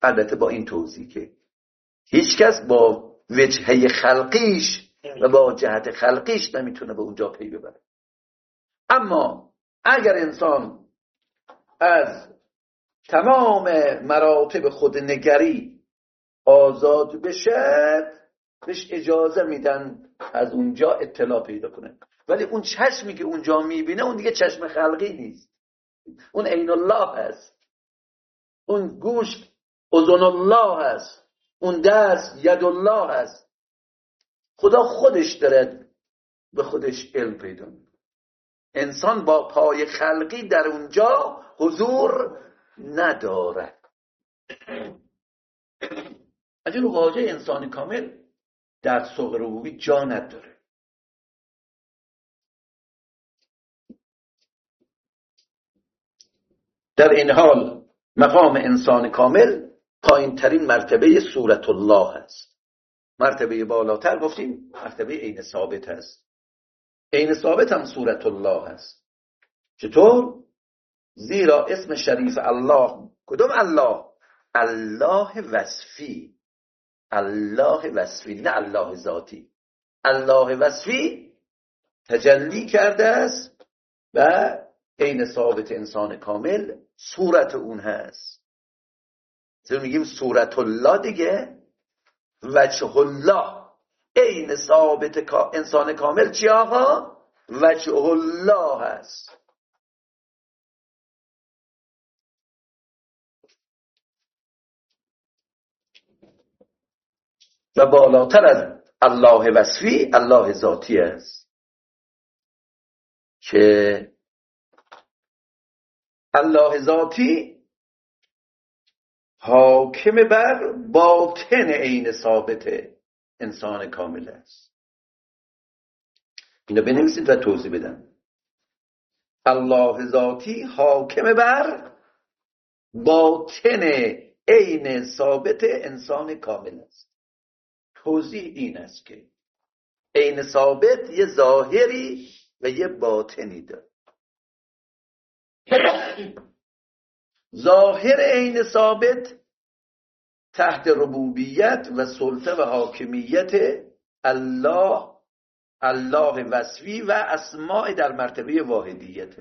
البته با این توضیح که هیچ کس با وجهه خلقیش و با جهت خلقیش نمیتونه به اونجا پی ببره. اما اگر انسان از تمام مراتب خودنگری آزاد بشه، بهش اجازه میدن از اونجا اطلاع پیدا کنه. ولی اون چشمی که اونجا میبینه اون دیگه چشم خلقی نیست، اون عین الله هست، اون گوش اذن الله هست، اون دست ید الله هست. خدا خودش داره به خودش علم پیدا میکنه. انسان با پای خلقی در اونجا حضور نداره. از این واژه انسان کامل در سوق ربوبی جا نداره. در این حال مقام انسان کامل پایین ترین مرتبه صورت الله است. مرتبه بالاتر گفتیم مرتبه عین ثابت است. عین ثابت هم صورت الله است. چطور؟ زیرا اسم شریف الله، کدوم الله؟ الله وصفی، الله وصفی، نه الله ذاتی. الله وصفی تجلی کرده است و عین ثابت انسان کامل صورت اون هست. چون میگیم صورت الله دیگه، وجه الله عین ثابت انسان کامل چی آقا؟ وجه الله هست. و بالاتر از الله وصفی الله ذاتی است که الله ذاتی حاکم بر باطن عین ثابت انسان کامل است. اینو بنویسید و توضیح بدم. الله ذاتی حاکم بر باطن عین ثابت انسان کامل است. توضیح این است که عین ثابت یه ظاهری و یه باطنی داره. ظاهر عین ثابت تحت ربوبیت و سلطه و حاکمیت الله، الله وصفی و اسماء در مرتبه واحدیت.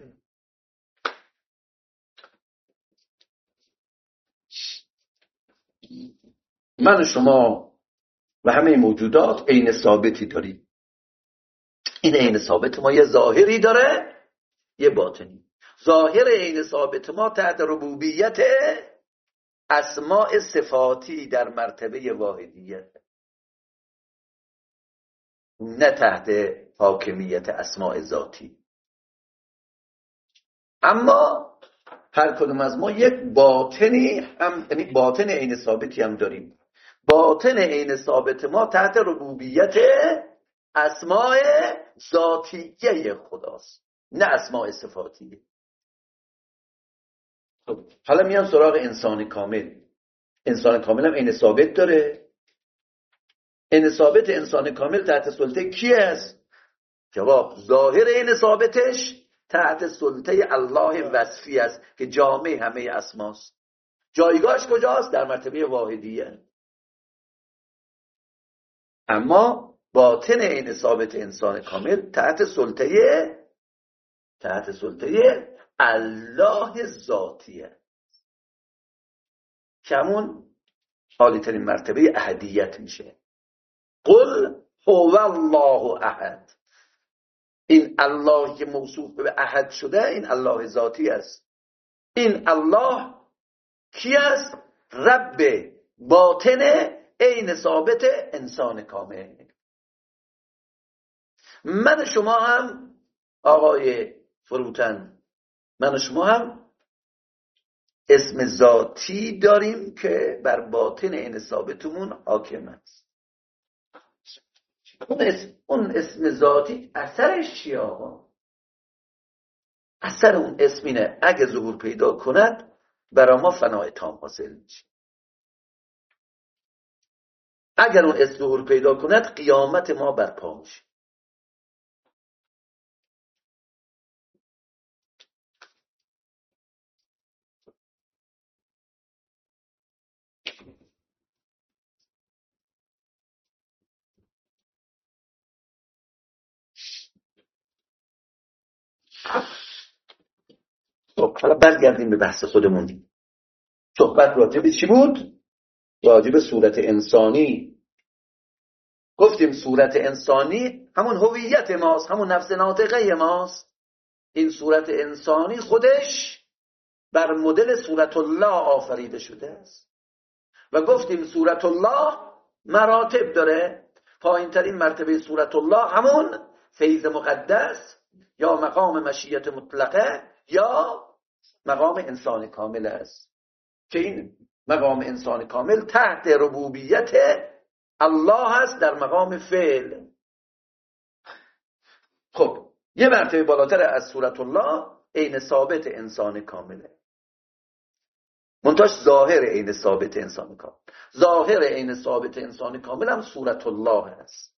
من و شما و همه موجودات عین ثابتی داریم. این عین ثابت ما یه ظاهری داره یه باطنی. ظاهر عین ثابت ما تحت ربوبیت اسماء صفاتی در مرتبه واحدیت، نه تحت حاکمیت اسماء ذاتی. اما هر کدوم از ما یک باطنی هم، یعنی باطن عین ثابتی هم داریم. باطن عین ثابت ما تحت ربوبیت اسماء ذاتیه خداست، نه اسماء صفاتیه. خب حالا میان سراغ انسان کامل. انسان کامل هم عین ثابت داره. عین ثابت انسان کامل تحت سلطه کی است؟ جواب ظاهر عین ثابتش تحت سلطه الله وصفی است که جامع همه اسماست. جایگاهش کجاست؟ در مرتبه واحدیه. اما باطن عین ثابت انسان کامل تحت سلطه تحت سلطه الله ذاتیه، که همون عالی ترین مرتبه احدیت میشه. قل هو الله احد. این الله که موصوف به احد شده این الله ذاتی است. این الله کی است؟ رب باطن عین ثابت انسان کامل. من و شما هم آقای فروتن، من و شما هم اسم ذاتی داریم که بر باطن عین ثابتمون حاکم است. اون اسم, اون اسم ذاتی اثرش چیه آقا؟ اثر اون اسم اینه اگه ظهور پیدا کند برای ما فنای تام حاصل میشه. اگر اون اسم ظهور پیدا کند قیامت ما برپا میشه. خب حالا برگردیم به بحث خودمون. صحبت راجع به چی بود؟ راجع به صورت انسانی. گفتیم صورت انسانی همون هویت ماست، همون نفس ناطقه ماست. این صورت انسانی خودش بر مدل صورت الله آفریده شده است و گفتیم صورت الله مراتب داره. پایین ترین مرتبه صورت الله همون فیض مقدس یا مقام مشیت مطلقه یا مقام انسان کامل است که این مقام انسان کامل تحت ربوبیت الله هست در مقام فعل. خب یه مرتبه بالاتر از صورت الله عین ثابت انسان کامله. منتاش ظاهر عین ثابت انسان کامل، ظاهر عین ثابت انسان کامل هم صورت الله هست.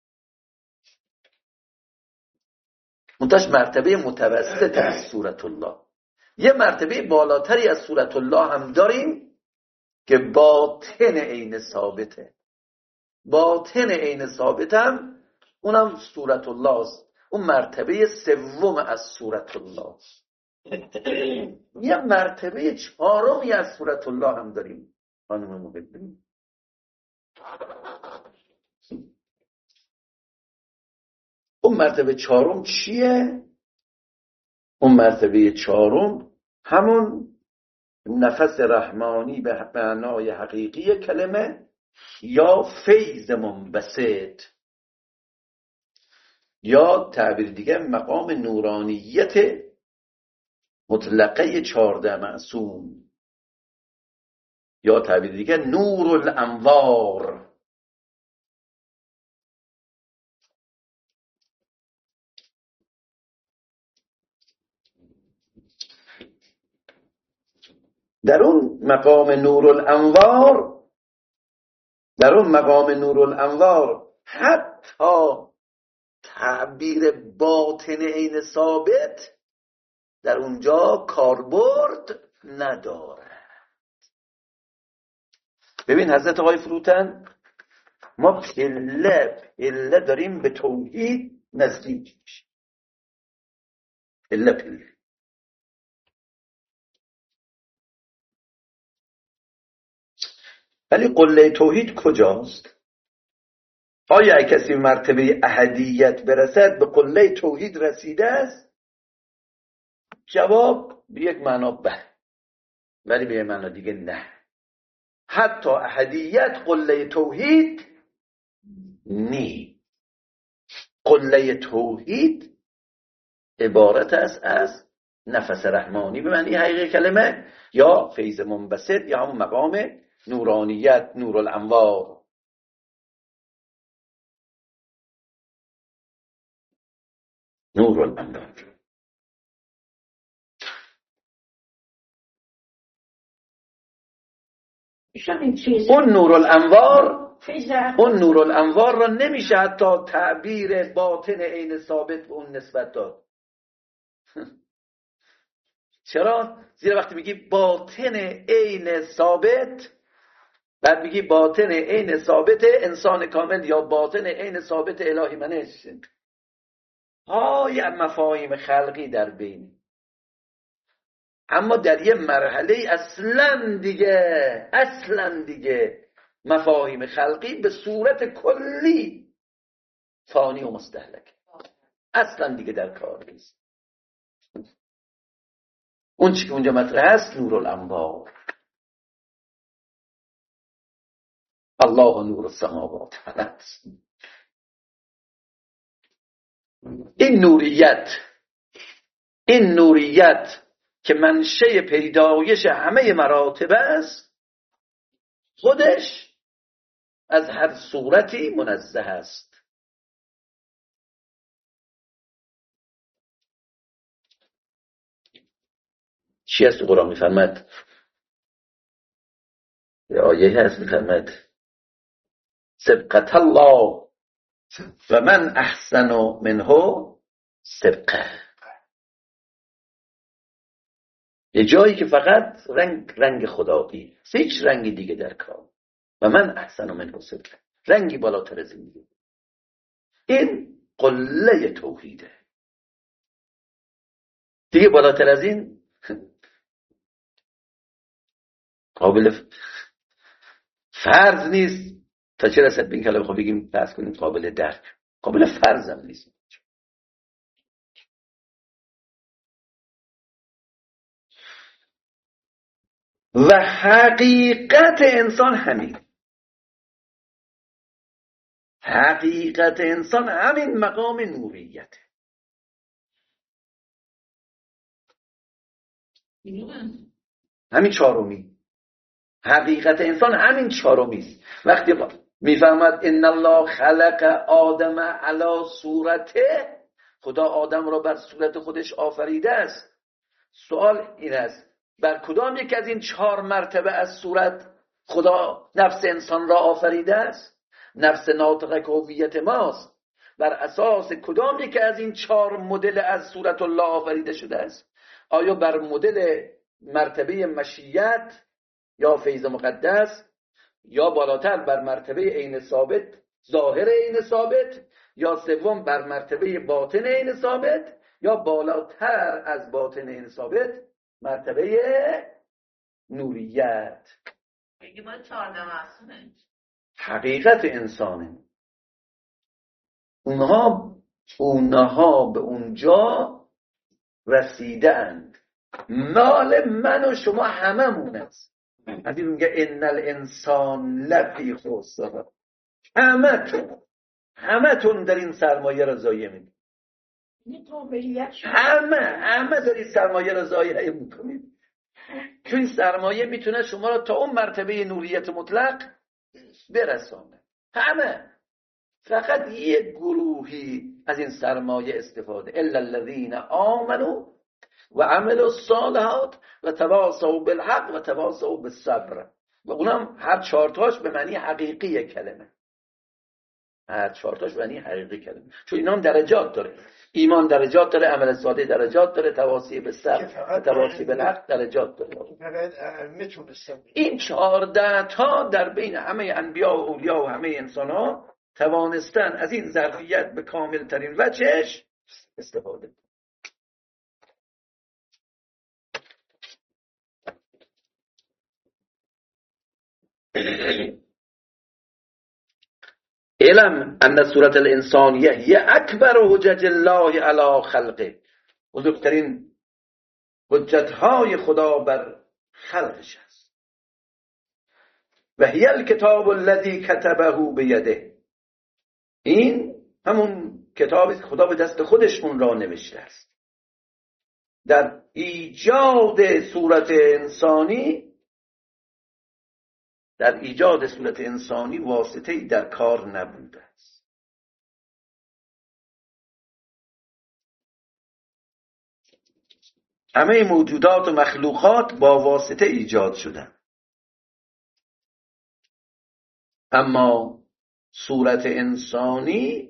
منتاش مرتبه متوسط از صورت الله. یه مرتبه بالاتری از صورت الله هم داریم که باطن عین ثابته. باطن عین ثابت هم اونم صورت الله است. اون مرتبه سوم از صورت الله است. یه مرتبه چهارمی از صورت الله هم داریم. خانم ببینید اون مرتبه چهارم چیه؟ اون مرتبه چهارم همون نفس رحمانی به معنای حقیقی کلمه یا فیض منبسط یا تعبیر دیگه مقام نورانیت مطلقه چهارده معصوم یا تعبیر دیگه نور الانوار. در اون مقام نور الانوار در اون مقام نور الانوار حتی تعبیر باطن عین ثابت در اونجا کاربرد نداره. ببین حضرت آقای فروتن، ما پله پله داریم به توحید نزدیک میشیم. پله پله ولی قله توحید کجاست؟ آیا کسی مرتبه احدیت برسد به قله توحید رسیده است؟ جواب به یک معنا به، ولی به یک معنا دیگه نه. حتی احدیت قله توحید نی. قله توحید عبارت است از نفس رحمانی به معنی حقیقی کلمه یا فیض منبسط یا همون مقام نورانیت، نور الانوار. نور الانوار اون نور الانوار اون نور الانوار را نمیشه حتی تعبیر باطن عین ثابت به اون نسبت داد. چرا؟ زیرا وقتی میگی باطن عین ثابت، بعد میگی باطن عین ثابت انسان کامل یا باطن عین ثابت الهی منش، های مفاهیم خلقی در بین. اما در یه مرحله اصلا دیگه اصلا دیگه مفاهیم خلقی به صورت کلی فانی و مستهلک، اصلا دیگه در کار نیست. اون چی که اونجا مطرح هست نور الانوار. الله نور السماوات والارض. این نوریت این نوریت که منشأ پیدایش همه مراتب است، خودش از هر صورتی منزه است. چی هست تو قرآن میفرمد؟ یه آیه هست میفرمد سبقت الله و من احسن منه سبقه. یه جایی که فقط رنگ رنگ خدایی، هیچ رنگی دیگه در کار. و من احسن منه سبقه، رنگی بالاتر از این دیگه. این قله توحیده. دیگه بالاتر از این قابل فرض نیست. تا چه رسد به این کلمه خب بگیم بحث کنیم قابل درک، قابل فرض هم نیست. و حقیقت انسان همین، حقیقت انسان همین مقام نوریت، همین چهارمی. حقیقت انسان همین چهارمی است. وقتی میفهمد ان الله خلق آدم علی صورته، خدا آدم را بر صورت خودش آفریده است. سوال این است بر کدام یک از این چهار مرتبه از صورت خدا نفس انسان را آفریده است؟ نفس ناطقه که هویت ماست بر اساس کدام یک از این چهار مدل از صورت الله آفریده شده است؟ آیا بر مدل مرتبه مشیت یا فیض مقدس، یا بالاتر بر مرتبه عین ثابت ظاهر عین ثابت، یا سوم بر مرتبه باطن عین ثابت، یا بالاتر از باطن عین ثابت مرتبه نوریت؟ بگی باید چهارده معصومه. حقیقت انسانه. اونها اونها به اونجا رسیده اند. مال من و شما هممون است. حدیث میگه ان الانسان لفی خسر. همتون همتون در این سرمایه را ضایع میکنید. همه همه در این سرمایه را ضایع میکنید، چون این سرمایه میتونه شما را تا اون مرتبه نوریت مطلق برسانه. همه، فقط یک گروهی از این سرمایه استفاده. الا الذين آمنوا و عملوا الصالحات و تواصوا بالحق و تواصوا بالصبر. و اونم هر چهارتاش به معنی حقیقی کلمه، هر چهارتاش به معنی حقیقی کلمه، چون اینا هم درجات داره. ایمان درجات داره، عمل صالح درجات داره، تواصی بالصبر و تواصی بالحق درجات داره. این چهارده تا در بین همه انبیا و اولیا و همه انسان ها توانستن از این ظرفیت به کامل ترین وجهش استفاده کنند. علم ان صورت الانسانیه هی اکبر حجج الله علی خلقه، بزرگترین حجتهای خدا بر خلقش است. و هی الکتاب الذی کتبه بیده، این همون کتابی که خدا به دست خودش اون را نوشته است. در ایجاد صورت انسانی در ایجاد صورت انسانی واسطه‌ای در کار نبوده است. همه موجودات و مخلوقات با واسطه ایجاد شدند، اما صورت انسانی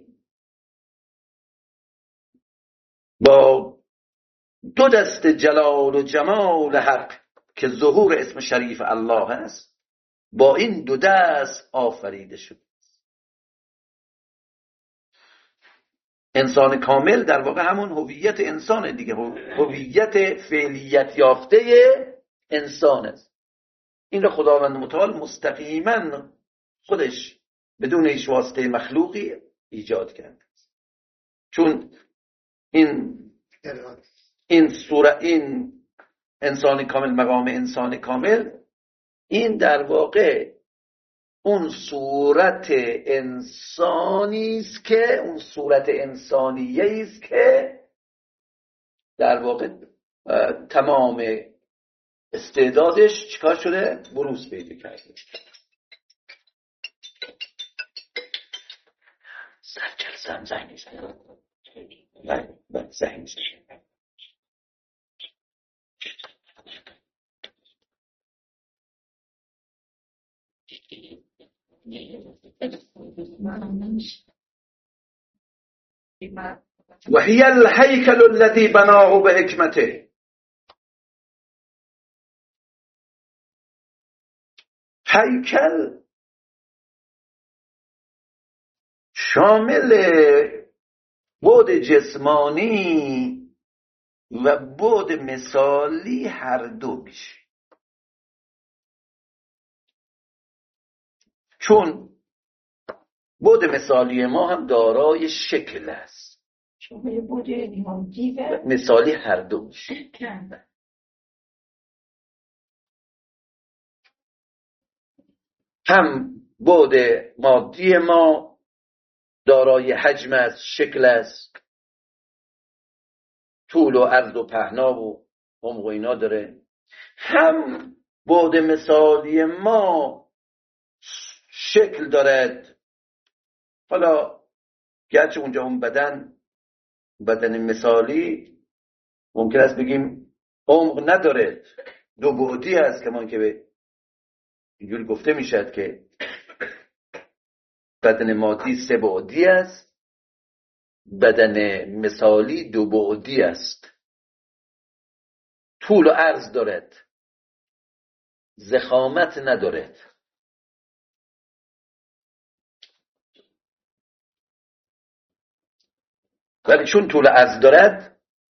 با دو دست جلال و جمال حق که ظهور اسم شریف الله است، با این دو دست آفریده شد. انسان کامل در واقع همون هویت انسان دیگه، هویت فعلیت یافته انسان است. این را خداوند متعال مستقیما خودش بدون هیچ واسطه مخلوقی ایجاد کرده است. چون این این سوره این انسان کامل، مقام انسان کامل، این در واقع اون صورت انسانی است که اون صورت انسانیه است که در واقع تمام استعدادش چیکار شده؟ بروز پیدا کرده. سرچل زن زنگ میزنه. بله بله زنگ میزنه. وهي الهيكل الذي بناه بحكمته، هیکل شامل بعد جسمانی و بعد مثالی هر دو میشه. چون بعد مثالی ما هم دارای شکل است، چون بعد مادی و مثالی هر دو میشه. هم بعد مادی ما دارای حجم است، شکل است، طول و عرض و پهنا و عمق و اینا داره. هم بعد مثالی ما شکل دارد، حالا گرچه اونجا اون بدن بدن مثالی ممکن است بگیم عمق نداره، دو بعدی است، کمان که به اینجوری گفته میشد که بدن مادی سه بعدی است، بدن مثالی دو بعدی است، طول و عرض دارد، ضخامت ندارد. ولی چون طول و عرض دارد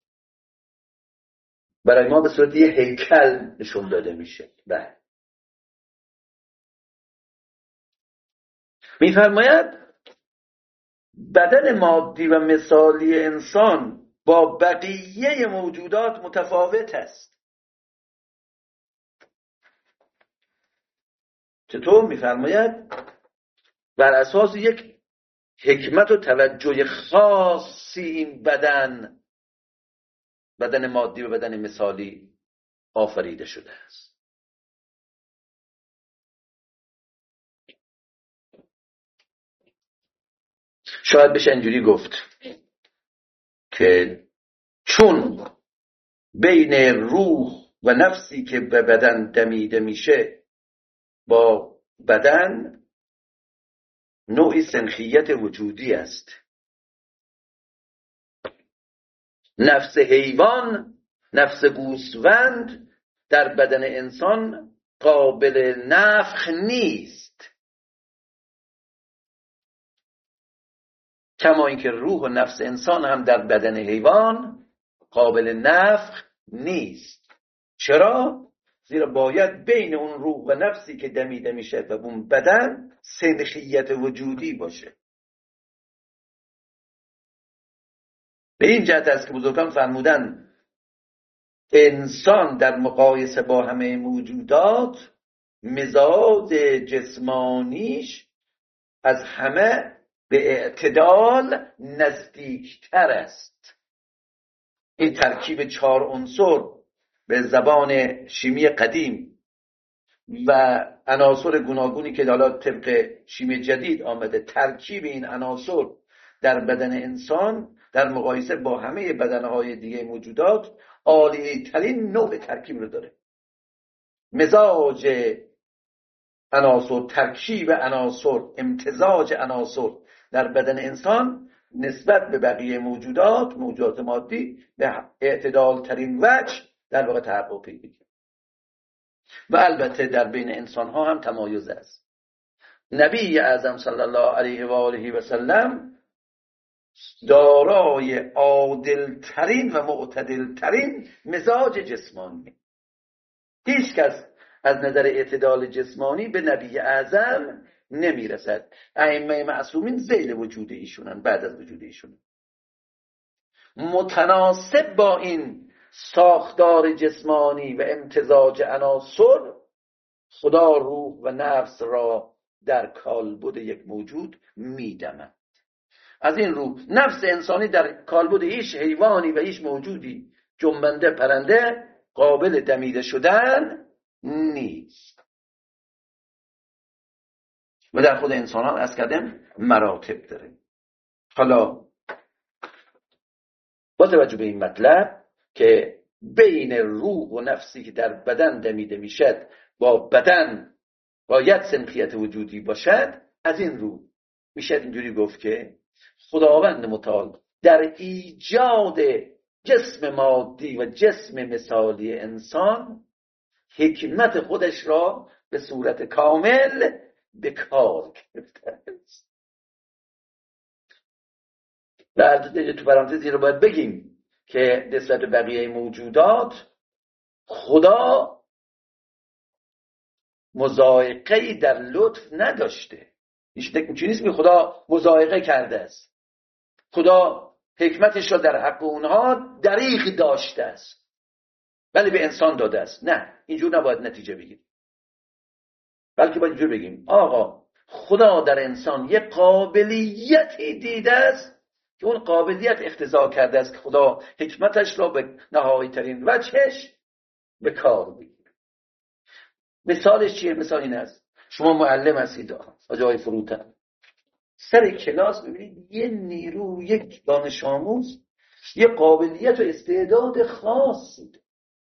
برای ما به صورت یه هیکل نشون داده میشه. بله، میفرماید بدن مادی و مثالی انسان با بقیه موجودات متفاوت است. چطور؟ میفرماید بر اساس یک حکمت و توجه خاصی این بدن بدن مادی و بدن مثالی آفریده شده است. شاید بشه اینجوری گفت که چون بین روح و نفسی که به بدن دمیده میشه با بدن نوعی سنخیت وجودی است. نفس حیوان، نفس گوسفند در بدن انسان قابل نفخ نیست، کما اینکه روح و نفس انسان هم در بدن حیوان قابل نفخ نیست. چرا؟ زیرا باید بین اون روح و نفسی که دمیده میشه و اون بدن سنخیت وجودی باشه. به این جهت است که بزرگان فرمودن انسان در مقایسه با همه موجودات مزاج جسمانیش از همه به اعتدال نزدیکتر است. این ترکیب چهار عنصر به زبان شیمی قدیم و عناصر گوناگونی که حالا طبق شیمی جدید آمده، ترکیب این عناصر در بدن انسان در مقایسه با همه بدنهای دیگه موجودات عالی ترین نوع ترکیب رو داره. مزاج عناصر، ترکیب عناصر، امتزاج عناصر در بدن انسان نسبت به بقیه موجودات موجودات مادی به اعتدال ترین وجه در واقع تحقق پیدا می‌کنه. و البته در بین انسان ها هم تمایز است. نبی اعظم صلی الله علیه و آله و سلم دارای عادل ترین و معتدل ترین مزاج جسمانی. هیچ کس از نظر اعتدال جسمانی به نبی اعظم نمیرسد. ائمه معصومین ذیل وجود ایشونن، بعد از وجود ایشون. متناسب با این ساختار جسمانی و امتزاج عناصر خدا روح و نفس را در کالبد یک موجود میدمد. از این رو نفس انسانی در کالبد هیچ حیوانی و هیچ موجودی جنبنده پرنده قابل دمیده شدن نیست. و در خود انسانان از کردن مراتب داره. حالا با توجه به این مطلب که بین روح و نفسی که در بدن دمیده میشد با بدن باید سنخیت وجودی باشد، از این رو میشد اینجوری گفت که خداوند متعال در ایجاد جسم مادی و جسم مثالی انسان حکمت خودش را به صورت کامل به کار گرفته است. و البته تو پرانتزی رو باید بگیم که نسبت به بقیه موجودات خدا مضایقه‌ای در لطف نداشته. هیچ نیست که خدا مضایقه کرده است. خدا حکمتش را در حق اونها دریغ داشته است ولی به انسان داده است. نه، اینجور نباید نتیجه بگیریم، بلکه باید اینجور بگیم آقا خدا در انسان یک قابلیتی دیده است که اون قابلیت اقتضا کرده است که خدا حکمتش را به نهایی ترین وجهش به کار بگیره. مثالش چیه؟ مثال این است، شما معلم هستید آقای فروتن، سر کلاس ببینید یه نیرو، یک دانش آموز یه قابلیت و استعداد خاصی داره.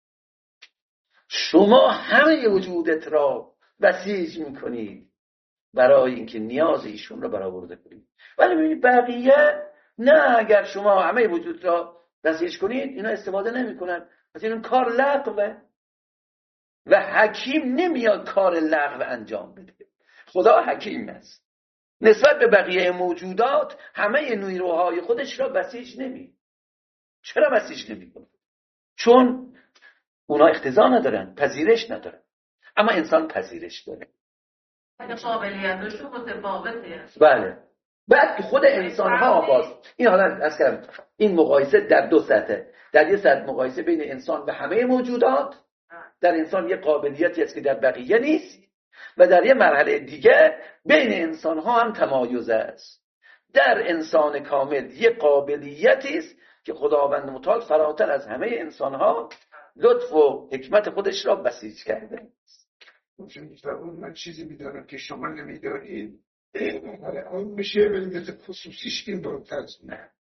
شما همه وجودت را بسیج میکنید برای اینکه نیاز ایشون را برآورده کنید، ولی ببینید بقیه نه، اگر شما همه وجود را بسیج کنید اینا استفاده نمیکنن، پس این کار لغوه و حکیم نمیاد کار لغو انجام بده. خدا حکیم است، نسبت به بقیه موجودات همه نیروهای خودش را بسیج نمی. چرا بسیج نمیکنه؟ چون اونا اقتضا ندارن، پذیرش ندارن، اما انسان پذیرش داره. قابلیتش متفاوته. بله. بعد خود انسان ها باز این حالت از کردم، این مقایسه در دو سطحه. در یه سطح مقایسه بین انسان و همه موجودات، در انسان یه قابلیتی است که در بقیه نیست، و در یه مرحله دیگه بین انسان ها هم تمایز است. در انسان کامل یه قابلیتی است که خداوند متعال فراتر از همه انسان ها لطف و حکمت خودش را بسیج کرده. من چیزی میدارم که شما نمیدارید، اون میشه ولیت خصوصیش این برترز نه.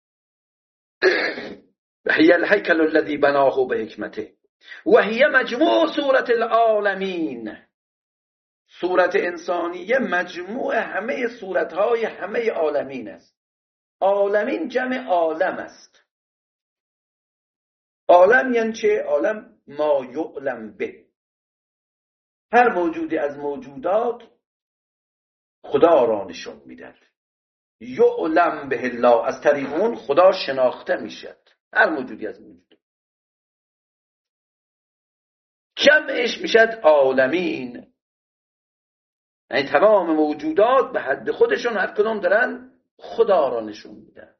هی الهیکل الذی بناه بحکمته و هی مجموع صورت العالمین. صورت انسانیه مجموع همه صورتهای همه عالمین است. عالمین جمع عالم است. عالم یعنی چه؟ عالم ما یعلم به، هر موجودی از موجودات خدا را نشون میدن. یعلم به الله، از طریق اون خدا شناخته میشد. هر موجودی از موجودات جمعش میشد عالمین، یعنی تمام موجودات به حد خودشون هر کدوم دارن خدا را نشون میدن.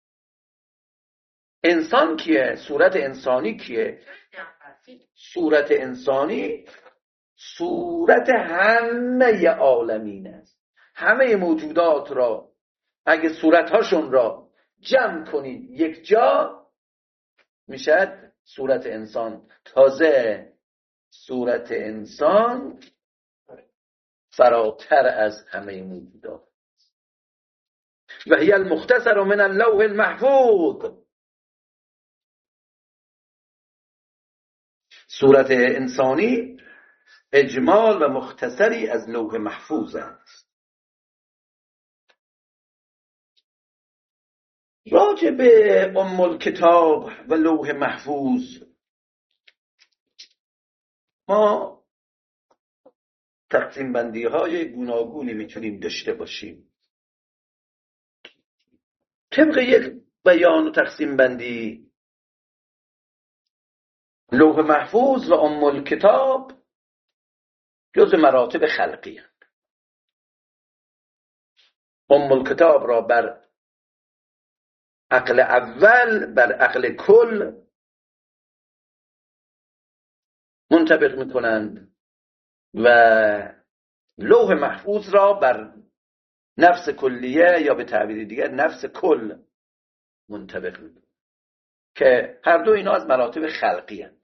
انسان کیه؟ صورت انسانی کیه؟ صورت انسانی صورت همه عالمین است. همه موجودات را اگه صورتهاشون را جمع کنید یک جا میشد صورت انسان. تازه صورت انسان فراتر از همه موجودات. و هی المختصر من اللوح المحفوظ. صورت انسانی اجمال و مختصری از لوح محفوظ است. راجع به ام الکتاب و لوح محفوظ ما تقسیم بندی های گوناگونی میتونیم داشته باشیم. طبق یک بیان و تقسیم بندی، لوح محفوظ و ام الکتاب جز مراتب خلقی هستند. ام الکتاب را بر عقل اول، بر عقل کل منطبق میکنند و لوح محفوظ را بر نفس کلیه یا به تعبیر دیگر نفس کل منطبق میکنند که هر دو اینا از مراتب خلقی هستند.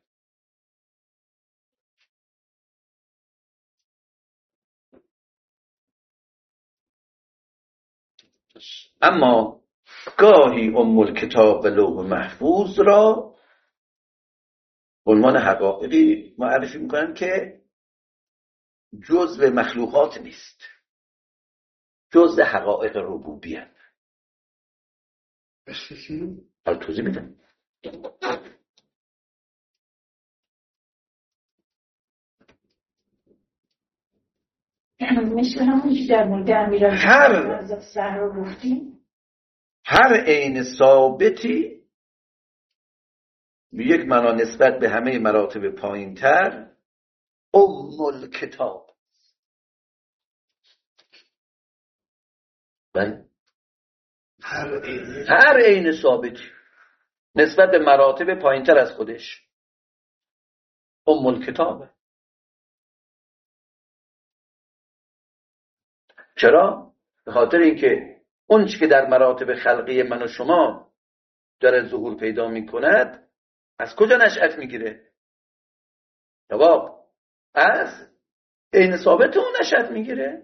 اما گاهی ام الکتاب و لوح محفوظ را عنوان حقایقی معرفی میکنن که جزء مخلوقات نیست، جزء حقایق ربوبیت. حالا توضیح میدم. مثل همون که در مورد امیرالمومنین هر حضرت زهرا گفتیم، هر عین ثابتی به یک معنا نسبت به همه مراتب پایین تر ام الکتاب. بله هر عین هر عین ثابتی نسبت به مراتب پایین تر از خودش ام الکتابه. چرا؟ به خاطر اینکه اون چی که در مراتب خلقی من و شما داره ظهور پیدا می کند از کجا نشأت میگیره؟ جواب از عین ثابت اون نشأت میگیره.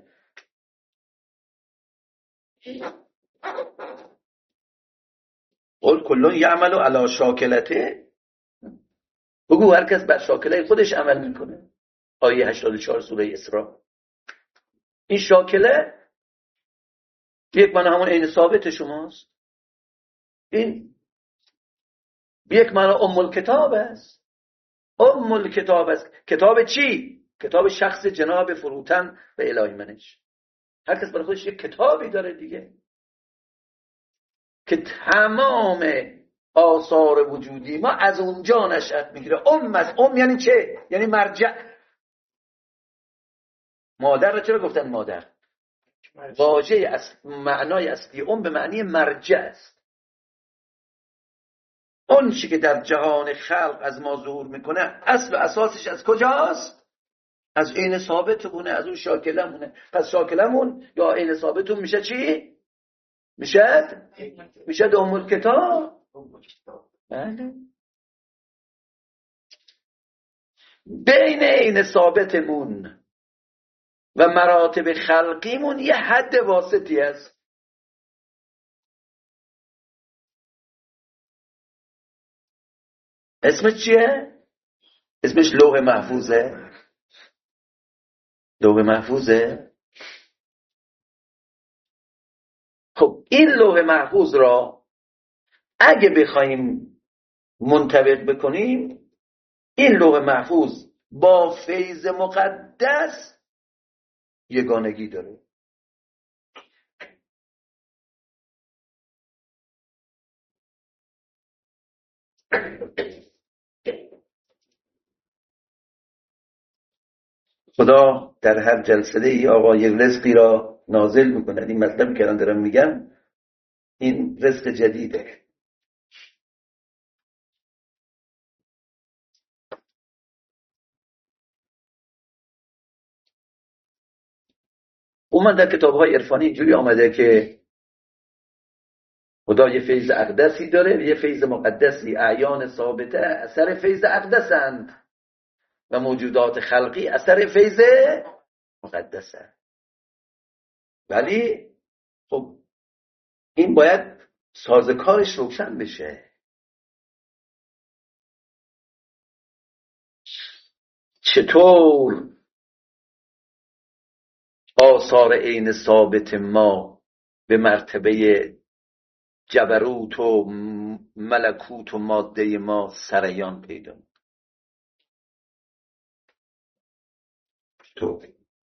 قل کلون یعمل علی شاکلته، بگو هر کس بر شاکله خودش عمل میکنه. آیه هشتاد و چهار سوره اسراء. این شاکله یک معنی همون عین ثابت شماست، این یک معنی ام الکتاب است. ام الکتاب است. کتاب چی؟ کتاب شخص جناب فروتن و الهی منش. هر کس برای خودش یک کتابی داره دیگه که تمام آثار وجودی ما از اونجا نشأت میگیره. ام است. ام یعنی چه؟ یعنی مرجع. مادر رو چرا گفتن مادر؟ واژه است، معنای اصلی ام به معنی مرجع است. اون چی که در جهان خلق از ما ظهور میکنه اصل و اساسش از کجاست؟ از عین ثابتمونه، از اون شاکلمونه. پس شاکلمون یا عین ثابتون میشه چی؟ میشه میشه ام الکتاب. بله. بین عین ثابتمون و مراتب خلقیمون یه حد واسطی است. اسمش چیه؟ اسمش لوح محفوظه. لوح محفوظه. خب این لوح محفوظ را اگه بخوایم منطبق بکنیم، این لوح محفوظ با فیض مقدس یگانگی داره. خدا در هر جلسه ای آقا یک رزقی را نازل میکنه. این مطلبی که الان دارم میگم این رزق جدیده. اومد در کتاب‌های عرفانی اینجوری آمده که خدا یه فیض اقدسی داره و یه فیض مقدسی. اعیان ثابته اثر فیض اقدسند و موجودات خلقی اثر فیض مقدسه. ولی خب این باید سازکارش روشن بشه. چطور آثار عین ثابت ما به مرتبه جبروت و ملکوت و ماده ما سریان پیدا می‌کنه؟ تو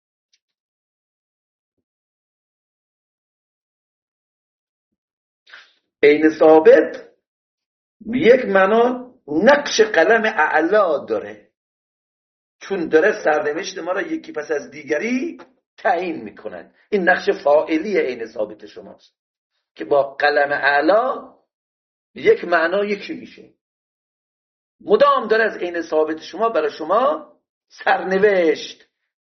عین ثابت یک معنا نقش قلم اعلا داره، چون داره سرنوشت ما را یکی پس از دیگری تعیین میکنه. این نقش فاعلی عین ثابت شماست که با قلم اعلا یک معنا یکی میشه. مدام داره از عین ثابت شما برای شما سرنوشت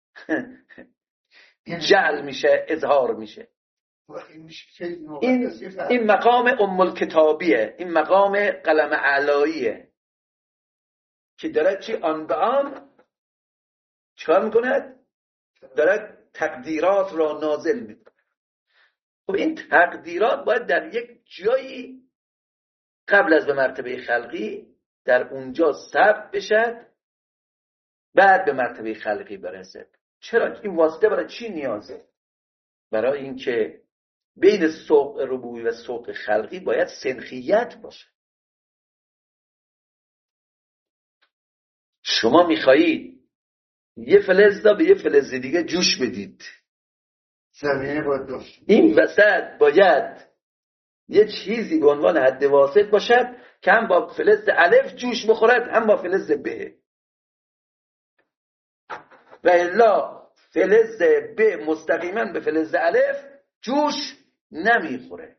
جعل میشه، اظهار میشه. این این مقام ام الکتابیه، این مقام قلم اعلاییه که داره چی آن به آن چکار میکنه؟ داره تقدیرات را نازل میکنه. خب این تقدیرات باید در یک جایی قبل از به مرتبه خلقی در اونجا ثبت بشه، بعد به مرتبه خلقی برسه. چرا؟ این واسطه برای چی نیازه؟ برای اینکه بین سوق ربوبی و سوق خلقی باید سنخیت باشه. شما میخواهید یه فلز را به یه فلز دیگه جوش بدید، زمینه باید داشت. این وسط باید یه چیزی به عنوان حد واسط باشد که هم با فلز الف جوش بخورد هم با فلز ب، و الا فلز ب مستقیما به فلز الف جوش نمیخوره.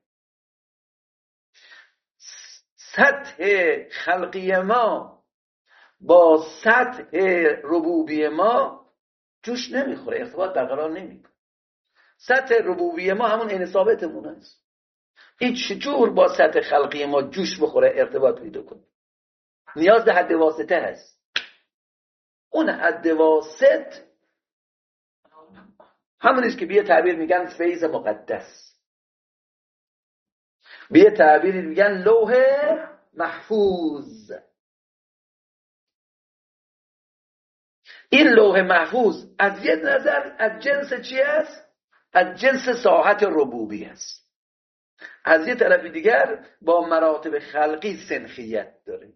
سطح خلقی ما با سطح ربوبی ما جوش نمیخوره، ارتباط برقرار نمیکنه. سطح ربوبی ما همون عین ثابتمون است. این چجور با سطح خلقی ما جوش بخوره ارتباط پیدا کنه؟ نیاز به حد واسطه هست. اون حد واسط همونیست که بیه تعبیر میگن فیض مقدس، بیه تعبیر میگن لوح محفوظ. این لوح محفوظ از یک نظر از جنس چی است؟ از جنس ساحت ربوبی است. از یک طرف دیگر با مراتب خلقی سنخیت داره.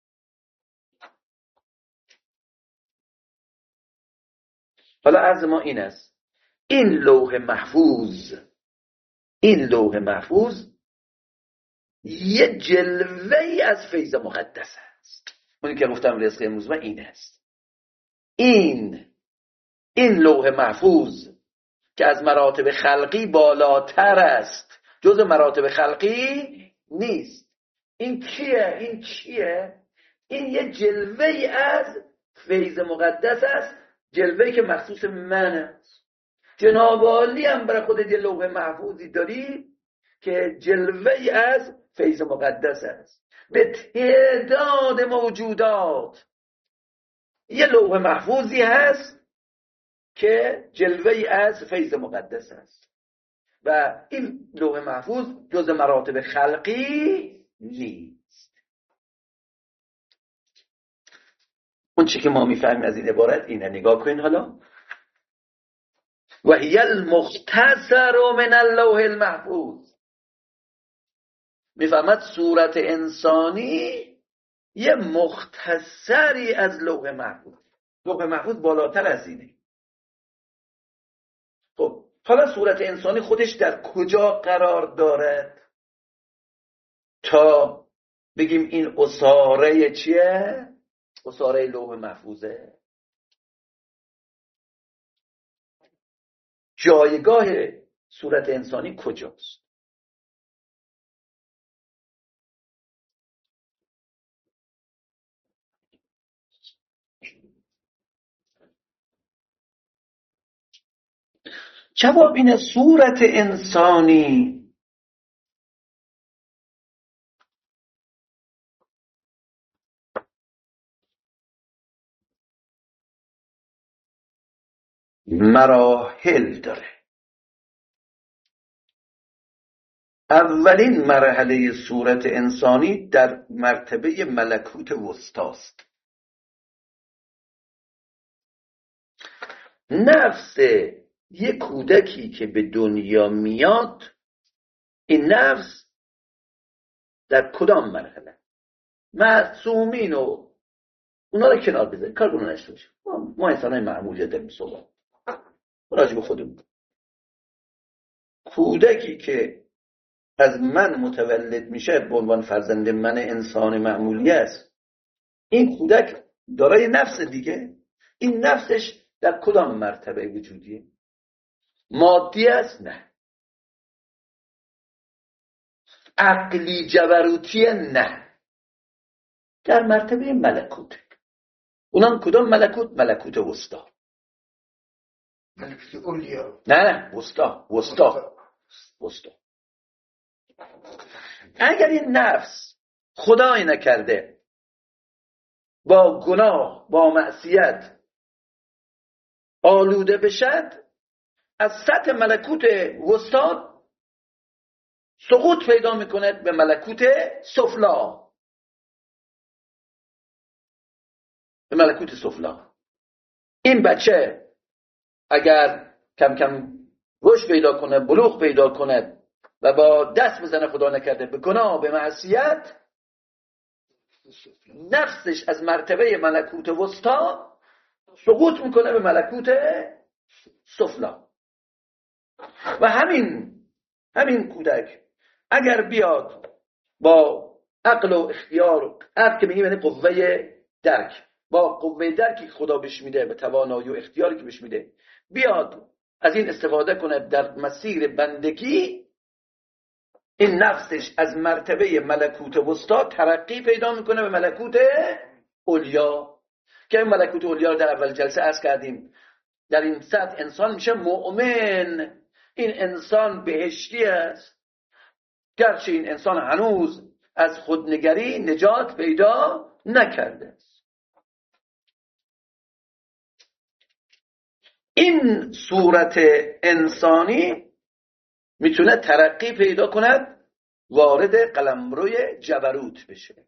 حالا عرض ما این است، این لوح محفوظ این لوح محفوظ یه جلوه‌ای از فیض مقدس است. اونی که گفتم رزق امروز ما این است. این این لوح محفوظ که از مراتب خلقی بالاتر است، جز مراتب خلقی نیست. این کیه؟ این چیه؟ این یه جلوه‌ای از فیض مقدس است، جلوه‌ای که مخصوص من است. جناب عالی هم برای خودت یه لوح محفوظی داری که جلوه‌ای از فیض مقدس است. به تعداد موجودات یه لوح محفوظی هست که جلوه‌ای از فیض مقدس است و این لوح محفوظ جز مراتب خلقی نیست. اون چی که ما میفهمیم از این عبارت اینه، نگاه کنین حالا. و هی المختصر من اللوح المحفوظ. میفهمد صورت انسانی یه مختصری از لوح محفوظ. لوح محفوظ بالاتر از اینه. خب حالا صورت انسانی خودش در کجا قرار دارد تا بگیم این اساره چیه؟ اساره لوح محفوظه. جایگاه صورت انسانی کجاست؟ جواب اینه صورت انسانی مراحل داره. اولین مرحله صورت انسانی در مرتبه ملکوت وسطاست. نفس یک کودکی که به دنیا میاد، این نفس در کدام مرحله؟ معصومین و اونا رو کنار بذارید، کار کنون نشته باشه. ما انسان های معمولی داریم صحبت راجع به خودمون. کودکی که از من متولد میشه به عنوان فرزند من انسان معمولی است، این کودک دارای نفس دیگه. این نفسش در کدام مرتبه وجودیه؟ مادی است؟ نه. عقلی جبروتی؟ نه. در مرتبه ملکوت. اونم کدام ملکوت؟ ملکوت وسطا. ملکوت اولیا؟ نه نه وسطا وسطا وسطا. اگر این نفس خدای نکرده با گناه با معصیت آلوده بشد، از سطح ملکوت وسطا سقوط پیدا میکنه به ملکوت سفلا. به ملکوت سفلا. این بچه اگر کم کم رشد پیدا کنه، بلوغ پیدا کنه و با دست بزنه خدا نکرده به گناه به معصیت، نفسش از مرتبه ملکوت وسطا سقوط میکنه به ملکوت سفلا. و همین همین کودک اگر بیاد با عقل و اختیار، عقل که میگیم یعنی قوه درک، با قوه درکی که خدا بهش میده و توانایی و اختیاری که بهش میده، بیاد از این استفاده کنه در مسیر بندگی، این نفسش از مرتبه ملکوت وسطا ترقی پیدا میکنه به ملکوت علیا، که این ملکوت علیا در اول جلسه عرض کردیم در این سطح انسان میشه مؤمن. این انسان بهشتی است، گرچه این انسان هنوز از خودنگری نجات پیدا نکرده است. این صورت انسانی میتونه ترقی پیدا کند، وارد قلمروی جبروت بشه.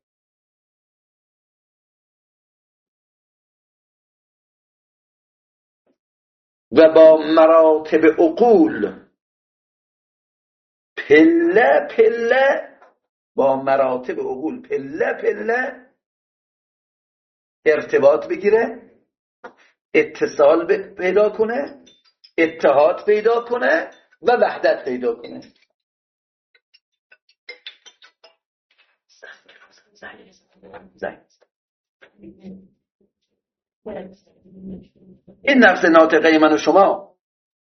و با مراتب عقول پله پله، با مراتب عقول پله پله ارتباط بگیره، اتصال پیدا کنه، اتحاد پیدا کنه و وحدت پیدا کنه. این نفس ناطقه من و شما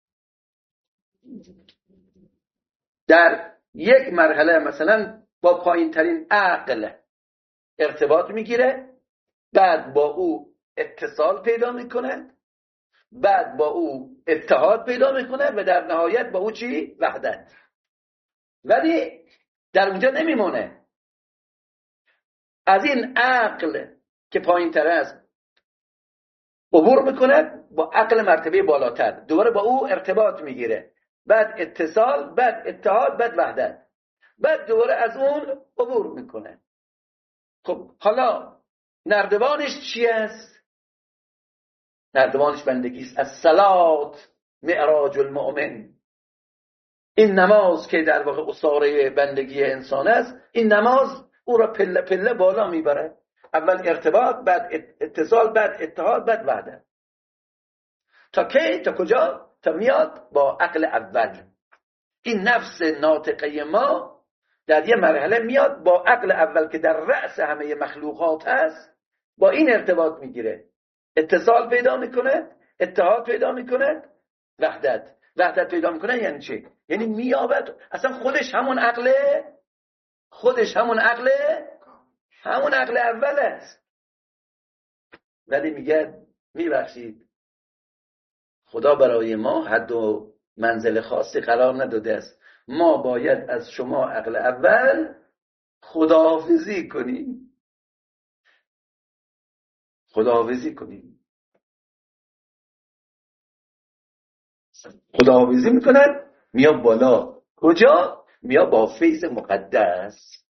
در یک مرحله مثلا با پایین ترین عقل ارتباط میگیره، بعد با او اتصال پیدا میکنه، بعد با او اتحاد پیدا میکنه و در نهایت با او چی؟ وحدت. ولی در اونجا نمیمونه، از این عقل که پایین تر است عبور میکنه با عقل مرتبه بالاتر، دوباره با او ارتباط میگیره، بعد اتصال، بعد اتحاد، بعد وحدت، بعد دوباره از اون عبور میکنه. خب حالا نردبانش چی است؟ نردبانش بندگی است. الصلات معراج المؤمن. این نماز که در واقع اساره بندگی انسان است، این نماز او را پله پله بالا میبره. اول ارتباط، بعد اتصال، بعد اتحاد، بعد وحدت. تا کی؟ تا کجا؟ تا میاد با عقل اول. این نفس ناطقه ما در یه مرحله میاد با عقل اول که در رأس همه مخلوقات هست، با این ارتباط میگیره، اتصال پیدا میکنه، اتحاد پیدا میکنه، وحدت. وحدت پیدا میکنه یعنی چی؟ یعنی میابد اصلا خودش همون عقله، خودش همون عقله، همون عقل اول است. ولی میگه میبخشید خدا برای ما حد و منزل خاصی قرار نداده است، ما باید از شما عقل اول خداحافظی کنیم، خداحافظی کنیم. خداحافظی میکنن، میاد بالا. کجا؟ میاد با فیض مقدس.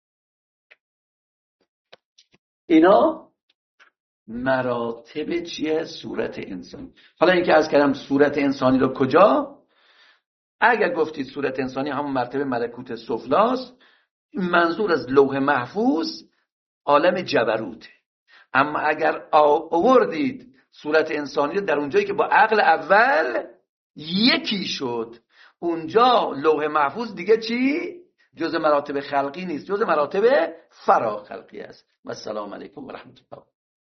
اینا مراتب چیه؟ صورت انسانی. حالا اینکه از کردم صورت انسانی رو کجا؟ اگر گفتید صورت انسانی همون مرتبه ملکوت سفلاست، منظور از لوح محفوظ عالم جبروت. اما اگر آوردید صورت انسانی رو در اونجایی که با عقل اول یکی شد، اونجا لوح محفوظ دیگه چی؟ جز مراتب خلقی نیست، جز مراتب فرا خلقی است. و السلام علیکم و رحمت الله.